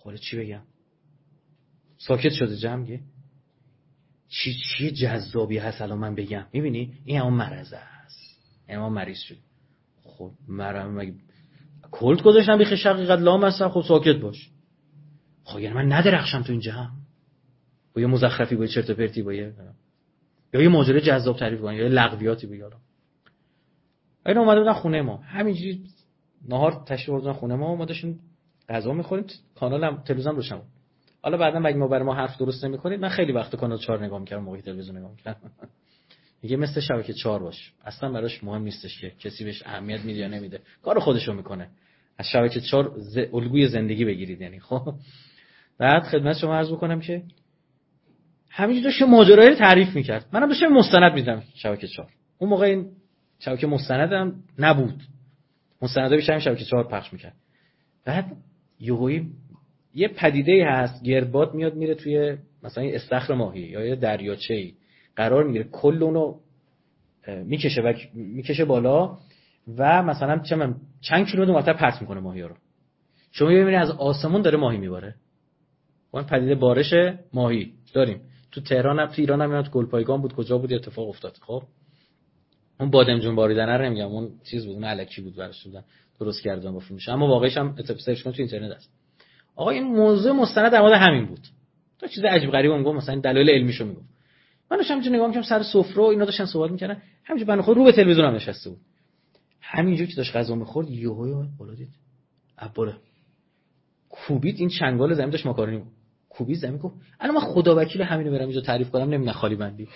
خب چی بگم؟ ساکت شده جمعه. چی چی جذابی هست الان من بگم؟ میبینی این همون مرض است، این همون مریض شد. خب مرم مگه کلت گذاشتم بیخ شقیقت لام هستم؟ خب ساکت باش. خب یعنی من ندرخشم تو این جمع با یه مزخرفی، با یه چرت و پرتی، با یه یا یه ماجرای جذاب تعریف کنم، یا یه لغویاتی بگم. اینا اومده بودن خونه ما، همینجوری نهار تشریف آوردن خونه ما، ما داشتیم غذا می‌خوریم، کانالم تلویزیون روشن بود. حالا بعدا مگه ما برای ما حرف درست نمی‌کنید؟ من خیلی وقت کانال چهار نگاه می‌کردم، موقع تلویزیون نگاه می‌کردم. میگه مثل شبکه چهار باش، اصلا براش مهم نیستش که کسی بهش اهمیت میده یا نمیده، کار خودشو میکنه. از شبکه چهار ز... الگوی زندگی بگیرید یعنی. خب بعد خدمت شما عرض بکنم که همینجوری داشت ماجرایی رو تعریف میکرد، منم داشتم مستند میدیدم شبکه چهار. اون موقع این شبکه مستندم نبود، مستندا بیشتر شبکه چهار پخش میکرد. بعد یهویی یه پدیده هست، گردباد میاد میره توی مثلا یه استخر ماهی یا یه دریاچه‌ای قرار میگیره، کل اونو میکشه و میکشه بالا و مثلا چند چند کیلومتر اونورتر پرت میکنه ماهی‌ها رو. شما میبینید از آسمون داره ماهی میباره. اون پدیده بارش ماهی داریم تو تهران هم، تو ایران هم، تو گلپایگان بود، کجا بود اتفاق افتاد. خب اون بادمجون باریدن رو نمیگم، اون چیز بود، اون الکی بود براش دادن درست کردن با فیلمش، اما واقعیش هم سرچ کن تو اینترنت هست. آقا این موضوع مستند در مورد همین بود. تو چیز عجیب غریبه میگم، مثلا دلایل علمیشو میگم. من داشتم اینجا نگاه می‌کردم سر سفره و اینا داشتن صحبت می‌کردن، همینجوری بنده خود رو به تلویزیون هم نشسته بود. همینجوری که داشت غذا می‌خورد یهو بالا دید عباله کوبید این چنگال زمین، داشت ماکارونی کوبید زمین. گفت الان من خدا وکیل همینو برم اینجا تعریف کنم نمیدونم خالی بندی.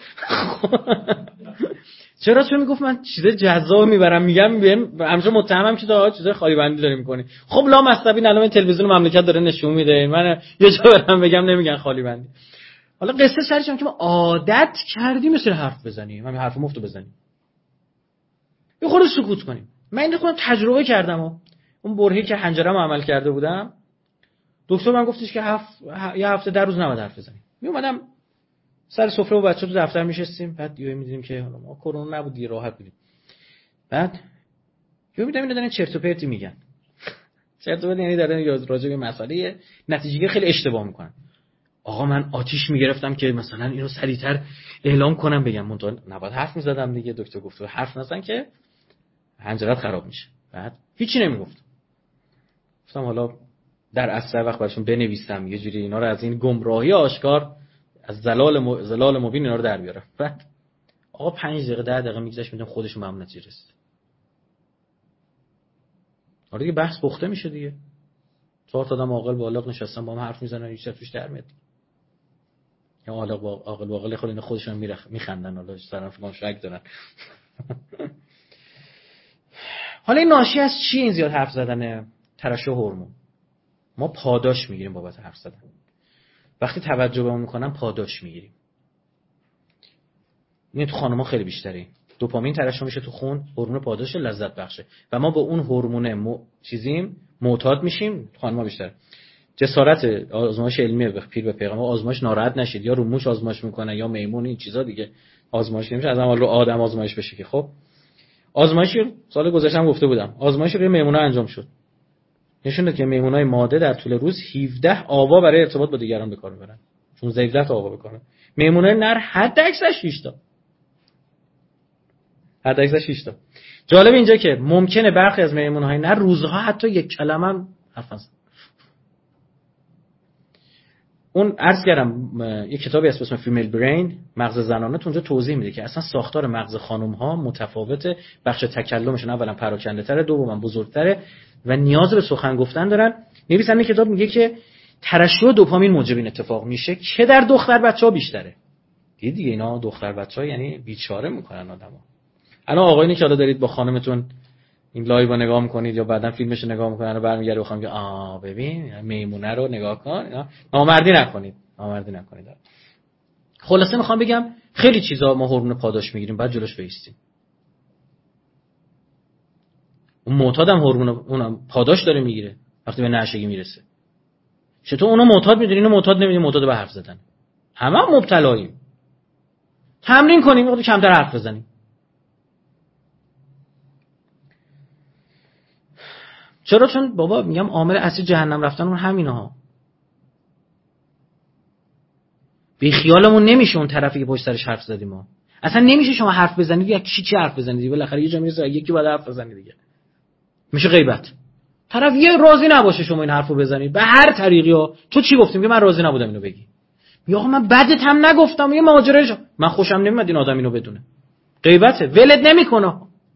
چرا؟ چون میگفت من چیز جذاب میبرم میگم همچون متهمم که داره چیزای خالی بندی داره میکنی. خب لا مستبین الان تلویزیون مملکت داره نشون میده، من یه جا برم بگم نمیگن خالی بندی. حالا قصه سرش هم که ما عادت کردیم مثل حرف بزنیم، همین حرف مفتو بزنیم، یه خورده سکوت کنیم. من این خودم تجربه کردم و اون برهه‌ای که حنجره‌مو عمل کرده بودم، دکتر من گفتش که هفت یه هفته در روز نباید حرف بزنیم. می اومدم سر سفره و بچه‌ها تو دفتر میشستیم، بعد یهو می‌دیدیم که حالا ما کرونا نبود دیگه راحت بودیم. بعد یهو می‌دیدم اینا دارن چرت و پرتی میگن. چرت و پرت یعنی دارن راجع به مسئله نتیجه‌گیری خیلی اشتباه میکنن. آقا من آتیش میگرفتم که مثلا اینو سریعتر اعلام کنم بگم، منتها نباید حرف میزدم دیگه. دکتر گفت حرف نزن که حنجرت خراب میشه. بعد هیچی نمیگفت. گفتم حالا در اصل وقت براشون بنویسم یه جوری اینا رو از این گمراهی آشکار، از زلال م... زلال مبین اینا رو در بیارم. بعد آقا پنج دقیقه ده دقیقه میگذشت میدونم خودشون به همون نتیجه رسید. آره دیگه بحث پخته میشه دیگه. چهار تا آدم عاقل بالغ نشستن با هم حرف میزنن، هیچ چیزی توش در میاد. یا عاقل با عاقل باقل خود اینا خودشون میرخ میخندن، حالا سرم فکر شک دارن. حالا این ناشی از چی این زیاد حرف زدن ترشح هورمون؟ ما پاداش میگیریم بابت حرف زدن. وقتی توجه بهمون میکنن پاداش میگیریم. این تو خانم‌ها خیلی بیشتره. دوپامین ترشح میشه تو خون، هورمون پاداش لذت بخشه و ما با اون هورمون م... چیزیم معتاد میشیم. تو خانم‌ها بیشتره. جسارت آزمایش علمی به پیر به پیغمبر، آزمایش ناراحت نشید، یا رو موش آزمایش میکنن یا میمون، این چیزا دیگه آزمایش نمیشه، از اول رو آدم آزمایش بشه که. خب آزمایشی سال گذشته هم گفته بودم، آزمایشی روی میمونا انجام شد، نشون داد که میمونای ماده در طول روز هفده آوا برای ارتباط با دیگران به کار میبرن، شانزده هفده تا آوا بکنن. میمونای نر حد اکثر شش تا، حد اکثر شش تا. جالب اینجا که ممکنه برخی از میمونهای نر روزها حتی یک کلمه هم حرف نزنن. اون عرض کردم یک کتابی هست به اسم فیمیل برین، مغز زنانه، اونجا توضیح میده که اصلا ساختار مغز خانم ها متفاوته، بخش تکلمشون اولا پراکنده تره، دوما بزرگتره و نیاز به سخن گفتن دارن. نویسنده کتاب میگه که ترشح دوپامین موجب این اتفاق میشه که در دختر بچه‌ها بیشتره. دیگه دیگه اینا دختر بچه‌ها یعنی بیچاره میکنن آدمو. الان آقایونی که حالا دارید با خانمتون این لایو رو نگاه میکنید یا بعداً فیلمش رو نگاه میکنن و برمیگره بخوام که آ ببین میمونه رو نگاه کن، اینا نامردی نکنید، نامردی نکنید. خلاصه میخوام بگم خیلی چیزا ما هورمون پاداش میگیریم، بعد جلوش بایستیم. اون معتادم هورمون اونم پاداش داره میگیره وقتی به نشگی میرسه. چطور اونو معتاد میدونی اینو معتاد نمیدونی؟ معتاد به حرف زدن. همه هم مبتلاییم. تمرین کنیم خود کمتر حرف بزنیم. چرا؟ چون بابا میگم عامل اصلی جهنم رفتن اون همینه ها. بی خیالمون نمیشه اون طرفی که پشت سرش حرف زدیم ما. اصلا نمیشه شما حرف بزنید یا کی چی حرف بزنید، بالاخره یه جا میرسه یکی باید حرف بزنه دیگه. میشه غیبت. طرف یه راضی نباشه شما این حرفو بزنید به هر طریقی ها. تو چی گفتیم که من راضی نبودم اینو بگی؟ یا آقا من بدت هم نگفتم، یه ماجرایش من خوشم نمیاد این آدم اینو بدونه. غیبته. ولت نمیکنه.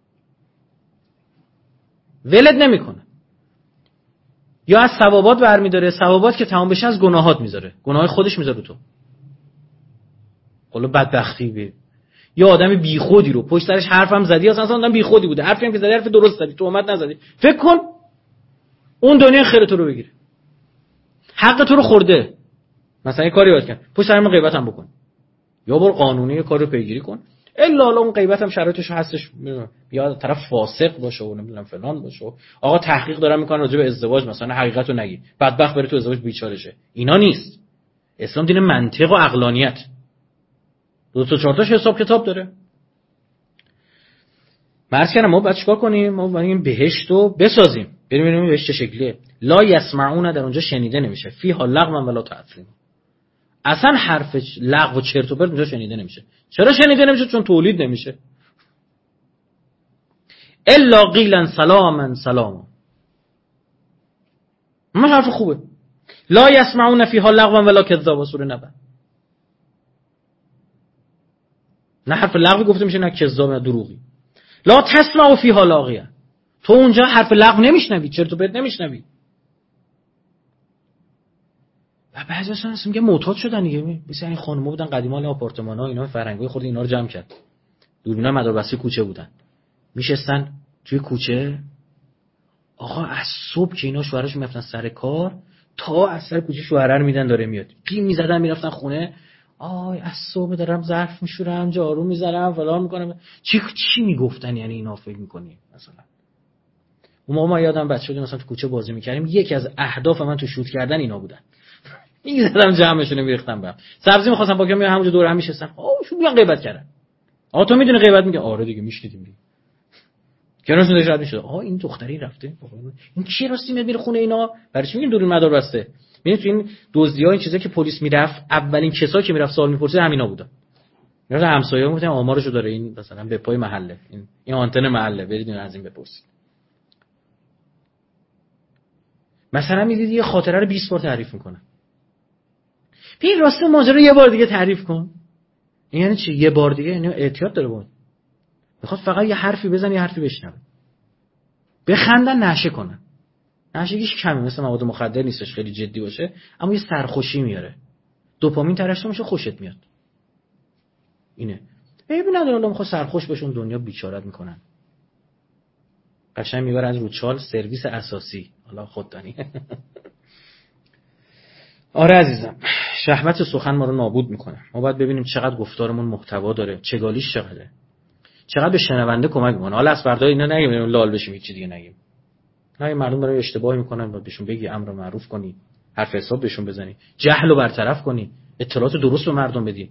ولت نمیکنه. یا از ثوابات برمی‌داره، ثوابات که تمام بشه از گناهات میذاره، گناه خودش میذاره تو. حالا بدبختی بی. یا آدم بیخودی رو پشت سرش حرفم زدی، اصلا آدم بیخودی بوده، حرفی هم که زدی حرف درست زدی، تهمت نزدی، فکر کن اون دنیا خیر تو رو بگیره، حق تو رو خورده، مثلا یه کاری باید کن پشت سرم غیبت هم بکن، یا برو قانونی یه کاری رو پیگیری کن، الا حالا اون غیبت هم شرایطش هستش، یا طرف فاسق باشه و نمیدونم فلان باشه، آقا تحقیق دارن میکنن راجع به ازدواج مثلا حقیقت رو نگی، بدبخت بره تو ازدواج بیچاره شه. اینا نیست. اسلام دین منطق و عقلانیت، دو تا چهار تاش حساب کتاب داره. مرز کنم ما باید چیکار کنیم؟ ما باید این بهشت رو بسازیم، بریم ببینیم بهشت چه شکلیه. لا یسمعون، در اونجا شنیده نمیشه، فیها لغو ولا تأثیم، اصلا حرف لغو و چرت و پرت اونجا شنیده نمیشه. چرا شنیده نمیشه؟ چون تولید نمیشه. الا قیلا سلاما سلاما، ما حرف خوبه. لا یسمعون فیها لغو ولا کذابا، سوره نبأ. نه حرف لغوی گفته میشه، نه کذاب نه دروغی. لا تسمع فیها لاغیه، تو اونجا حرف لغو نمیشنوی، چرت و پرت نمیشنوی. و بعضی اصلا میگه معتاد شدن دیگه، مثلا این خانم‌ها بودن قدیما، این آپارتمان‌ها اینا فرنگای خورد اینا رو جمع کرد، دوربینا مداربسته کوچه بودن، میشستن توی کوچه، آقا از صبح که اینا شوهراشون میرفتن سر کار تا از سر کوچه شوهره رو میدن داره میاد، پیم میزدن میرفتن خونه، آی از صبح دارم ظرف میشورم، جارو میذارم، فلان میکنم. چی چی میگفتن یعنی اینا؟ فکر میکنی مثلا اون موقع ما یادم بچه بودیم مثلا تو کوچه بازی میکردیم، یکی از اهداف من تو شوت کردن اینا بودن، میزدم جمعشون رو میریختم بهم، سبزی میخواستم پاکم میام همونجا دور هم میشستم، آ شو میگن غیبت کردن. آ تو میدونی غیبت میگه؟ آره دیگه میشنیدیم دیگه. کنارشون داشت رد میشد، آ این دختری رفته، این کی راستی میاد میره خونه اینا، برای چی میگین دور مدار بسته؟ ببین تو این دزدی‌ها این چیزا که پلیس میرفت، اولین کسایی که میرفت سوال میپرسید همینا بودن. میرفت همسایه‌ها میگفتن آمارشو داره این، مثلا به پای محله، این این آنتن محله، برید این از این بپرسید. مثلا میدید یه خاطره رو بیست بار تعریف میکنه. ببین راستی ماجرا یه بار دیگه تعریف کن. این یعنی چی؟ یه بار دیگه یعنی احتیاط داره بود. میخواد فقط یه حرفی بزنه، یه حرفی بشنوه. بخندن، نشه کنن. نشگیش کمه، مثل مواد مخدر نیستش خیلی جدی باشه، اما یه سرخوشی میاره. دوپامین ترشح میشه، خوشت میاد. اینه. ببین نداره الان میخواد سرخوش بشون، دنیا بیچارت میکنن. قشنگ میبرن رو چال، سرویس اساسی. حالا خوددانی. آره عزیزم، شهوت سخن ما رو نابود میکنه. ما باید ببینیم چقدر گفتارمون محتوا داره، چگالیش چقدره، چقدر به شنونده کمک میکنه. حالا از فردا اینا نگیم لال بشیم، هیچ چیز دیگه نگیم. نه مردم برای اشتباه میکنن، باید بهشون بگی، امر معروف کنی، حرف حساب بهشون بزنی، جهل رو برطرف کنی، اطلاعات درست به مردم بدی.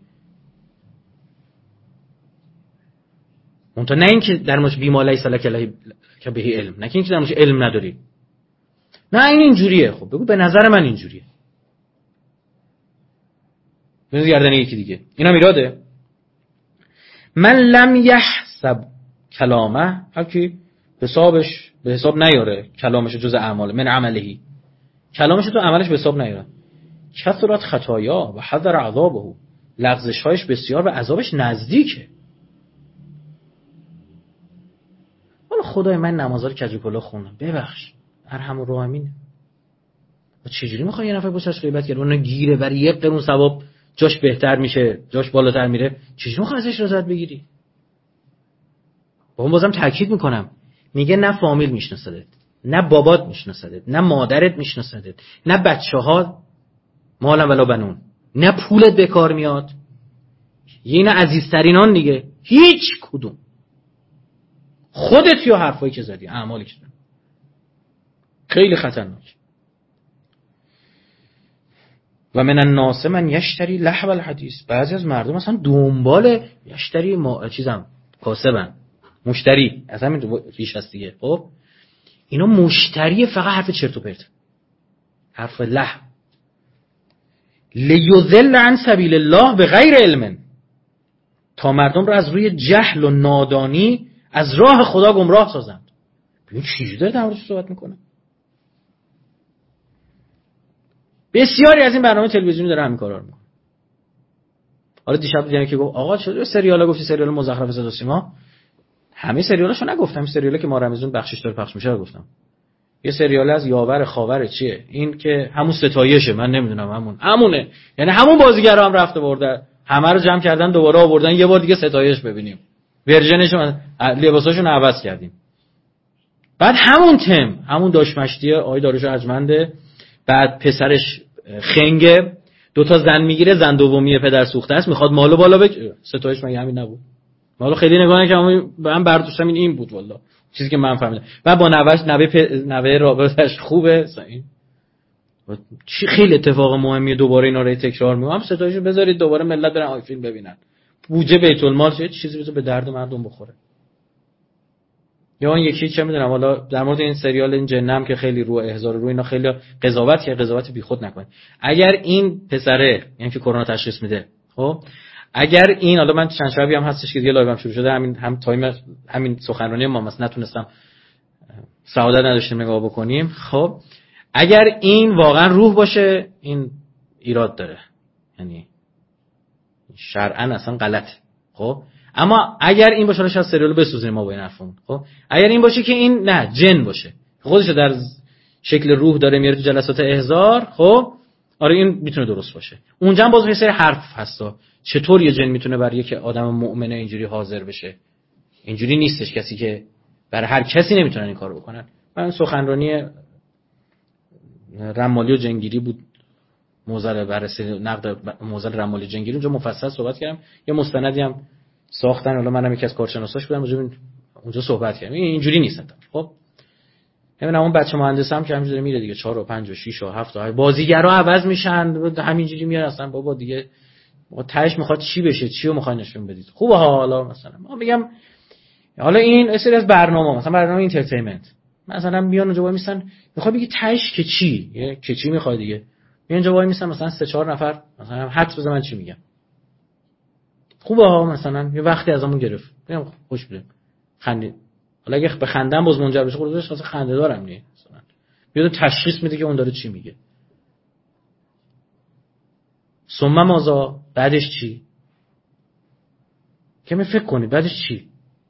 اونتا نه اینکه در مورد بیما لیس لک به علم، نه اینکه در مورد علم نداری، نه این اینجوریه، خب بگو به نظر من اینجوریه، بنز گردن یکی دیگه. اینا میراده. من لم یحسب کلامه، هرکی حسابش به حساب نیاره کلامش جز اعمال، من عملهی، کلامش تو عملش به حساب نیاره، کثرت خطایا و حذر عذابه، لغزش‌هایش بسیار و عذابش نزدیکه. والا خدای من نمازا رو کج و کلا خوندم، ببخش، ارحم الراحمین. و چجوری میخوای یه نفر بوسش غیبت کنه، اون گیره برای یک قرون ثواب جاش بهتر میشه، جاش بالاتر میره، چجوری میخوای ازش رضایت بگیری؟ با اون بازم تاکید میکنم، میگه نه فامیل میشناسدت، نه بابات میشناسدت، نه مادرت میشناسدت، نه بچه‌ها مالا ولا بنون، نه پولت به کار میاد، اینا عزیزترینان دیگه، هیچ کدوم. خودت یا حرفایی که زدی، اعمالی که زدی، خیلی خطرناک. و من الناس من یشتری لهو الحدیث، بعضی از مردم مثلا دنبال یشتری ما چیزم کاسبن، مشتری، اصلا این ریش هست دیگه. خب اینا مشتری فقط حرف چرت و پرت، حرف لهو. لیضل عن سبیل الله به غیر علم، تا مردم رو از روی جهل و نادانی از راه خدا گمراه سازند. ببین چیزی داره در موردش صحبت میکنه. بسیاری از این برنامه تلویزیونی داره همین کارا رو میکنه. حالا دیشب دیدم که گفت آقا چرا سریالا گفتی سریال مزخرف صدا سیما؟ همه سریالاشو نگفتم، سریالی که ما رمضان بخشش داره پخش میشه رو گفتم. یه سریال از یاور خاور چیه این که همون ستایشه، من نمیدونم همون همونه، یعنی همون بازیگرا هم رفته برده همه رو جمع کردن دوباره آوردن یه بار دیگه ستایش ببینیم، ورژنشون لباساشون عوض کردیم. بعد همون تم همون داشمشتی آقای داروش ارجمنده، بعد پسرش خنگه، دو تا زن میگیره، زن دومی پدر سوخته است میخواد مالو بالا بک ستایش مگه همین نبود؟ مالو خیلی نگاه نکردم من برداشتم این این بود والله چیزی که من فهمیدم. و با نوش نوه پ... نوه رابطش خوبه این چی خیلی اتفاق مهمیه، دوباره اینا رو تکرار میکنم. ستایشو بذارید دوباره ملت برن آی فیلم ببینن، بودجه بیت المال چه چیزی بذار به درد مردم بخوره. یا اون یکی چه میدونم حالا در مورد این سریال این جنم که خیلی رو احضار رو اینا خیلی قضاوت که قضاوت بیخود نکنید. اگر این پسره یعنی که کرونا تشخیص میده، خب اگر این حالا من چند شبی هم هستش که دیگه لایو هم شروع شده، همین هم تایم همین سخنرانی ما مثلا نتونستم سعادت نداشتیم نگاه بکنیم. خب اگر این واقعا روح باشه این ایراد داره، یعنی شرعاً اصلا غلطه. خب اما اگر این باشه شاید سریالو بسوزیم ما با این حرفمون. خب اگر این باشه که این نه جن باشه خودشو در شکل روح داره میاره تو جلسات احضار، خب آره این میتونه درست باشه. اونجا هم باز یه سری حرف هستا چطور یه جن میتونه برای یک آدم مؤمن اینجوری حاضر بشه؟ اینجوری نیستش، کسی که برای هر کسی نمیتونن این کارو بکنن. من سخنرانی رمالی و جنگیری بود، موزل بررسی نقد موزل رمالی جنگیری، اونجا مفصل صحبت کردم. یه مستندی هم ساختن، حالا منم یکی از کارشناساش بودم، اونجا اونجا صحبت کردم. این اینجوری نیست. خب ببینم اون بچه مهندسم که همینجوری میره دیگه، چهار و پنج و شش و هفت و بازیگرا عوض میشن همینجوری میاد اصلا بابا دیگه ما تهش میخواد چی بشه، چی رو میخواد نشون بدید. خوبه حالا مثلا ما میگم حالا این اصلا از برنامه مثلا برنامه اینترتینمنت مثلا میان اونجا وای میسن میخواد بگی تهش که چی، یه که چی میخواد دیگه، میان اونجا وای میسن مثلا سه چهار نفر مثلا حدس بزن من چی میگم. خوبه ها مثلا یه وقتی ازمون گرفت میگم خوش بودیم خندید، حالا اگه به خندم باز منجر بشه خودش اصلا خنده دارم نیه مثلا میاد تشخیص میده که اون داره چی میگه. ثم ماذا بعدش چی؟ که می فکر کنید بعدش چی؟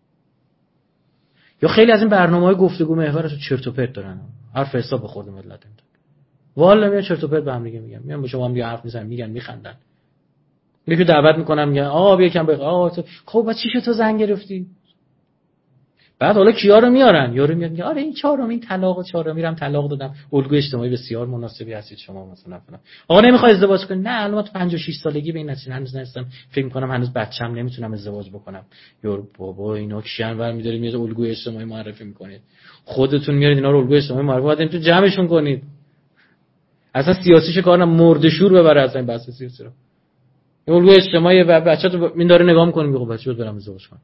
یا خیلی از این برنامه‌های گفتگو محورش چرت و پرت دارن، حرف حساب بخورد ملت این والا میاد چرت و پرت به هم دیگه میگن، میان با شما هم دیگه حرف میزنن میگن میخندن، یکی دعوت میکنن میگن آقا بیا یکم بگو آقا تو خب بعد چی شد تو زنگ گرفتی؟ بعد حالا کیا رو میارن؟ یارو میاد میگه آره این چهارمین طلاق چهارم میرم طلاق دادم، الگوی اجتماعی بسیار مناسبی هستید شما مثلا فلان. آقا نمیخوای ازدواج کنی؟ نه الان تو پنجاه و شش سالگی به این نتیجه هنوز نرسیدم، فکر میکنم هنوز بچه‌م نمیتونم ازدواج بکنم. یارو بابا اینا کیان برمی‌داری میاد الگوی اجتماعی معرفی میکنید، خودتون میارید اینا رو الگوی اجتماعی معرفی بعد تو جمعشون کنید. اصلا سیاسیش کارنا مرد شور ببره اصلا بحث سیاسی رو. الگوی اجتماعی و بچه‌تو این داره نگاه میکنه میگه خب بچه‌ت برام ازدواج کن.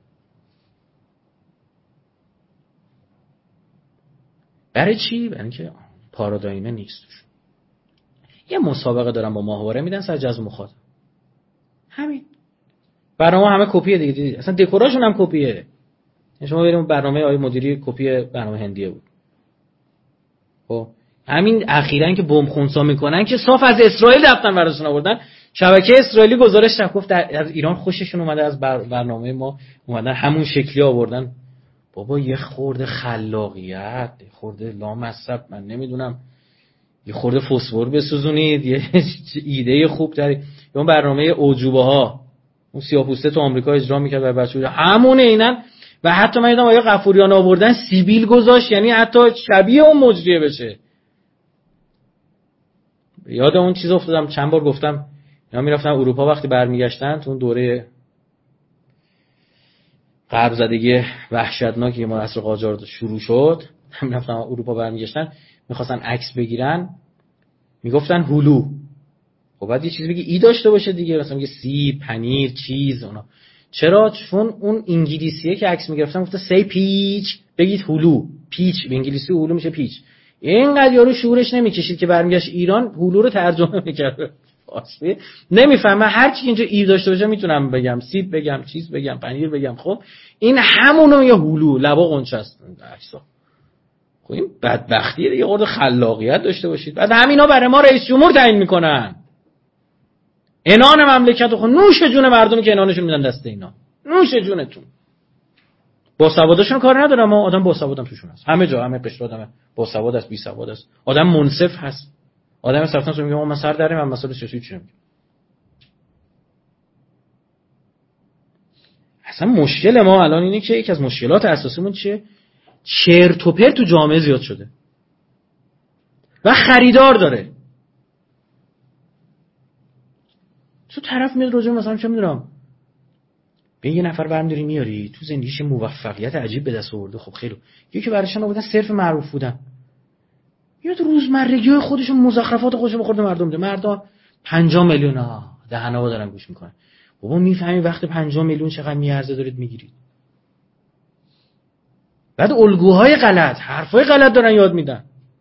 برای چی؟ برای اینکه پارادایمه نیستش. یه مسابقه دارن با ماهواره میدن سر جذب مخاطب، همین. برنامه همه کپیه دیگه، دیدی اصلا دکوراشون هم کپیه. شما بریم برنامه آقای مدیری کپی برنامه هندیه بود. خب همین اخیراً که بمب خونسا میکنن که صاف از اسرائیل رفتن براشون آوردن، شبکه اسرائیلی گزارش کرد گفت از ایران خوششون اومده از برنامه ما اومدن همون شکلی آوردن. بابا یه خورده خلاقیت، یه خورده لامصب، من نمیدونم یه خورده فسفر بسوزونید، یه ایده خوب داری. اون برنامه اوجوبه ها اون سیاه‌پوسته تو آمریکا اجرا میکرد برای بچه‌ها همون اینن. و حتی من دیدم آقای غفوریان آوردن سیبیل گذاشت، یعنی حتی شبیه اون مجریه بشه. یاد اون چیز افتادم چند بار گفتم اینا میرفتن اروپا وقتی برمیگشتن تو اون دوره غرب زدگی وحشتناکی ما عصر قاجار شروع شد، میرفتن اروپا برمیگشتن میخواستن عکس بگیرن میگفتن هلو. خب بعد یه چیز بگی ای داشته باشه دیگه، مثلا میگه سیب، پنیر، چیز اونا. چرا؟ چون اون انگلیسیه که عکس میگرفتن گفته سی پیچ بگید هلو. پیچ به انگلیسی هلو میشه پیچ. اینقدر یارو شعورش نمیکشید که برمیگشت ایران هلو رو ترجمه میکرد. فارسی نمیفهمه. هر چی اینجا ای داشته باشه میتونم بگم، سیب بگم، چیز بگم، پنیر بگم. خب این همونو یه هلو لبا قنچه است عکسا. خب این بدبختیه دیگه. خورده خلاقیت داشته باشید. بعد همینا برای ما رئیس جمهور تعیین میکنن. انان مملکت خود نوش جون مردمی که انانشون میدن دست اینا. نوش جونتون. با سوادشون کار ندارم، ما آدم با سوادم توشون هست. همه جا همه قشر آدم با سواد است، بی سواد است. آدم منصف هست. آدم صفتن میگه من سر دریم، من مسئله سیاسی چی نمیگم. اصلا مشکل ما الان اینه که یکی از مشکلات اساسیمون چیه؟ چرت و پرت تو جامعه زیاد شده. و خریدار داره. تو طرف میاد راجع مثلا چه میدونم به یه نفر برم داری میاری تو زندگیش موفقیت عجیب به دست آورده. خب خیلی یکی براشون آوردن صرف معروف بودن. یا تو روزمرگی خودشون مزخرفات خودشون بخورده مردم میده. مردم پنجاه میلیون ها دهنه‌وا دارن گوش میکنن. بابا میفهمی وقت پنجاه میلیون چقدر میارزه دارید میگیرید. بعد الگوهای غلط، حرفای غلط دارن یاد میدن.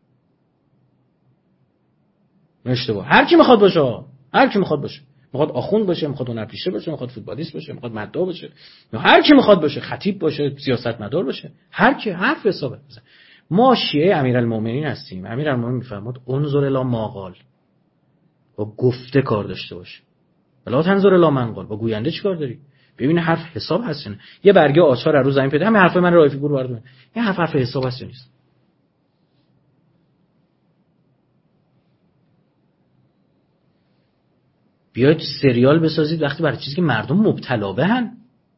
اشتباه. هر کی میخواد باشه، هر کی میخواد باشه. میخواد آخوند باشه، میخواد هنرپیشه باشه، میخواد فوتبالیست باشه، میخواد مدعا باشه، هر کی میخواد باشه، خطیب باشه، سیاستمدار باشه، هر کی حرف حسابه. ما شیعه امیرالمومنین هستیم. امیرالمومنین میفرماد انظر الی ما قال. با گفته کار داشته باشه. ولا تنظر الی من قال. با گوینده چیکار داری؟ ببین حرف حساب هست نه. یه برگه آچار رو زمین پیدا. همین حرفای من رایفی گور وارد. این حرف حرف حساب هست نیست. بیاید سریال بسازید وقتی برای چیزی که مردم مبتلا بهن،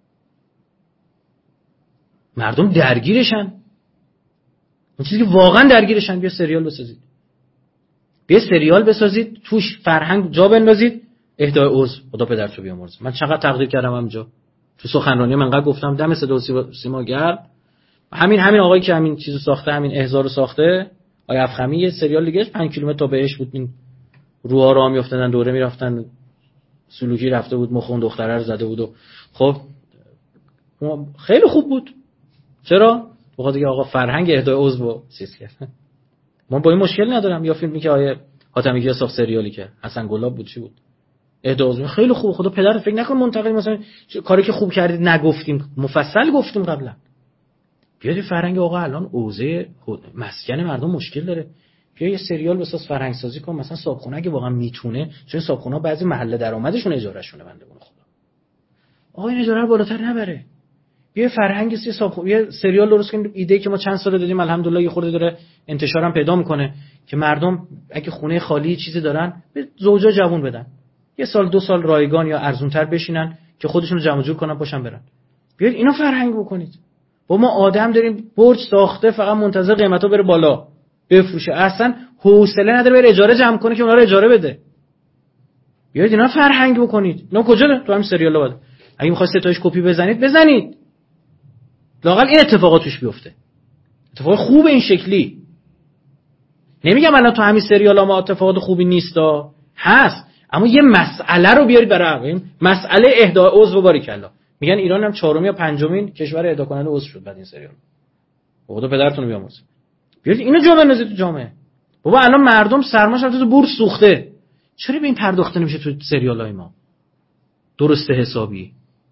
مردم درگیرشن، اون چیزی که واقعا درگیرشن، بیا سریال بسازید. بیا سریال بسازید توش فرهنگ جا بندازید. اهدای عضو خدا پدرتو بیامرزه. من چقدر تقدیر کردم همینجا تو سخنرانی من انقدر گفتم دم صدا سیما گرم. همین همین آقایی که همین چیزو ساخته، همین احضار رو ساخته، آقای افخمی، یه سریال دیگه پنج کیلومتر تا بهش بود. این روها راه میافتادن دوره میرفتن، سلوکی رفته بود، مخ اون دختره رو زده بود و خب خیلی خوب بود. چرا؟ بخاطر اینکه آقا فرهنگ اهدای عضو چیز کرد. من با این مشکل ندارم. یا فیلمی که آیه حاتمی کیا ساخت سریالی که حسن گلاب بود چی بود؟ اهدای عضو خیلی خوب. خدا پدرت فکر نکن منتقد مثلا کاری که خوب کردید نگفتیم، مفصل گفتیم قبلا. بیاد فرهنگ آقا الان اوضاع مسکن مردم مشکل داره. بیا یه سریال بساز فرهنگ سازی کن. مثلا صابخونه اگه واقعا میتونه، چون صابخونه‌ها بعضی محله درآمدشون اجاره شونه بنده خدا. آقا این اجاره رو بالاتر نبره. بیا فرهنگ سی صابخونه یه سریال درست کنیم. ایده که ما چند سال دادیم الحمدلله یه خورده داره انتشارم پیدا میکنه که مردم اگه خونه خالی چیزی دارن به زوجا جوون بدن. یه سال دو سال رایگان یا ارزان‌تر بشینن که خودشون رو جمع جور کنن باشن برن. بیاید اینو فرهنگ بکنید. با ما آدم داریم برج ساخته فقط منتظر قیمتا بره بالا بفروشه. اصلا حوصله نداره بره اجاره جمع کنه که اونا رو اجاره بده. بیاید اینا فرهنگ بکنید. اینا کجا تو همین سریالا بود. اگه می‌خواید ستایش کپی بزنید بزنید. لااقل این اتفاقات توش بیفته. اتفاق خوب این شکلی. نمیگم الان تو همین سریالا ما اتفاقات خوبی نیستا، هست، اما یه مسئله رو بیارید برای این مسئله اهدای عضو باریکلا. میگن ایران هم چهارم یا پنجمین کشور اهدا کننده عضو شد بعد این سریال. خدا پدرتون رو بیامرزه. بیارید اینو جا بندازید تو جامعه. بابا الان مردم سرماش رفته تو بورس سوخته. چرا به این پرداخته نمیشه تو سریالای ما؟ درسته حسابی.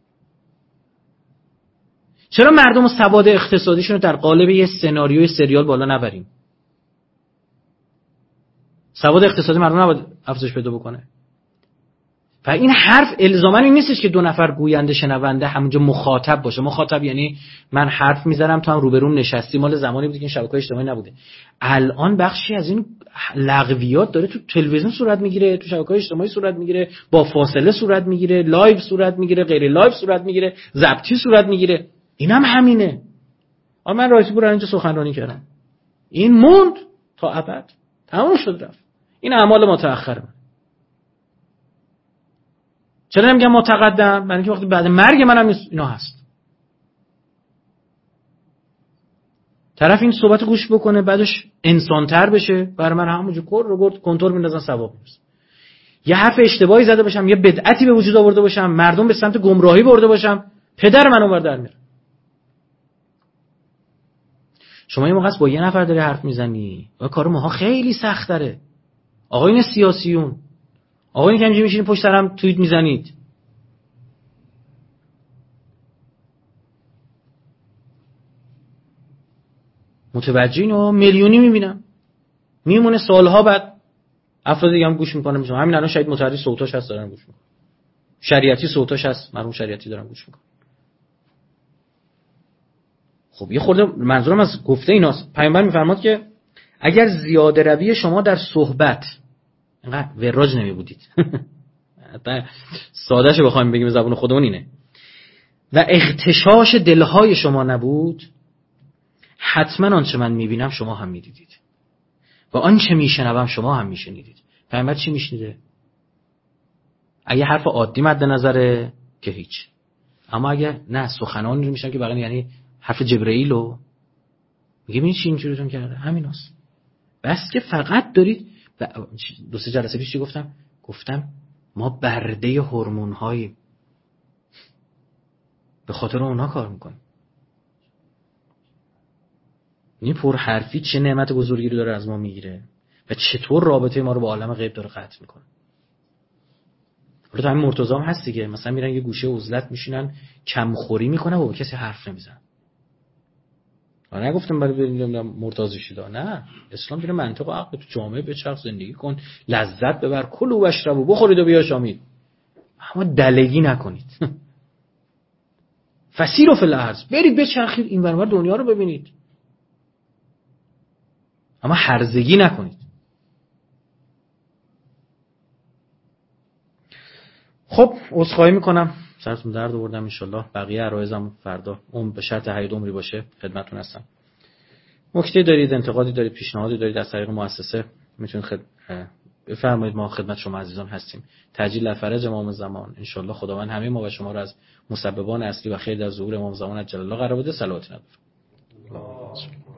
چرا مردم و سواد اقتصادیشون رو در قالب یه سناریوی سریال بالا نبریم؟ سواد اقتصادی مردم نباید افزایش پیدا بکنه. و این حرف الزاما این نیستش که دو نفر گوینده شنونده همونجا مخاطب باشه. مخاطب یعنی من حرف میزنم تو هم روبروم نشستی. مال زمانی بود که این شبکه‌های اجتماعی نبوده. الان بخشی از این لغویات داره تو تلویزیون صورت میگیره، تو شبکه‌های اجتماعی صورت میگیره، با فاصله صورت میگیره، لایو صورت میگیره، غیر لایو صورت میگیره، ضبطی صورت میگیره. اینم هم همینه. آن من رایتی پور اینجا سخنرانی کردم. این موند تا ابد. تموم شد رفت. این اعمال متأخر من. چرا نمیگم متقدم؟ برای اینکه وقتی بعد مرگ منم اینا هست. طرف این صحبت گوش بکنه بعدش انسان‌تر بشه، برای من همونجوری کور رو گرد کنترل میندازن ثواب میرسه. یه حرف اشتباهی زده باشم، یه بدعتی به وجود آورده باشم، مردم به سمت گمراهی برده باشم، پدر من اونور در میره. شما یه موقع با یه نفر داری حرف میزنی و کار ماها خیلی سخت داره. آقایون سیاسیون، آقایون که همینجوری میشینید پشت سرم توییت میزنید. متوجه اینو میلیونی میبینم، میمونه سالها بعد افراد دیگه هم گوش میکنه. میشه همین الان شاید متحری صوتاش هست دارن گوش میکنن، شریعتی صوتاش هست، مرحوم شریعتی دارن گوش میکنن. خب یه خورده منظورم از گفته ایناست. پیامبر میفرماد که اگر زیاده روی شما در صحبت، اینقدر وراج نمی بودید سادهش بخوایم بگیم زبون خودمون اینه، و اغتشاش دلهای شما نبود، حتما آنچه من میبینم شما هم میدیدید و آنچه میشنوم شما هم میشنیدید. پیامبر چی میشنیده؟ اگه حرف عادی مد نظره که هیچ، اما اگه نه سخنان رو میشن که بقیه یعنی حرف جبرئیلو میگه ببین چی اینجوریتون کرده، همیناست. بس که فقط دارید دو سه جلسه پیش چی گفتم؟ گفتم ما برده هورمون هایی به خاطر اونا کار میکنیم. این پر حرفی چه نعمت بزرگی رو داره از ما میگیره و چطور رابطه ما رو با عالم غیب داره قطع میکنه. حالا تو همین مرتضی هم هست دیگه، مثلا میرن یه گوشه عزلت میشینن کم خوری میکنن و با کسی حرف نمیزنن. آره نگفتم برای بریم مرتضی شیدا، نه، اسلام میره منطق و عقل، تو جامعه بچرخ، زندگی کن، لذت ببر، کلوا و اشربوا، بخورید و بیاشامید، اما دلگی نکنید. فسیروا فی الارض، برید بچرخید این ور اون ور دنیا رو ببینید، اما هرزگی نکنید. خب عذرخواهی میکنم سرتون درد آوردم. ان شاء الله بقیه عرایزم فردا اون به شرط حیات عمری باشه خدمتتون هستم. نکته دارید، انتقادی دارید، پیشنهادی دارید، از طریق مؤسسه میتونید خد... بفرمایید، ما خدمت شما عزیزان هستیم. تعجیل فرج امام زمان. ان شاء الله خداوند همه ما و شما رو از مسببان اصلی و خیر در ظهور امام زمان عجل الله قرار بده. صلوات نبی.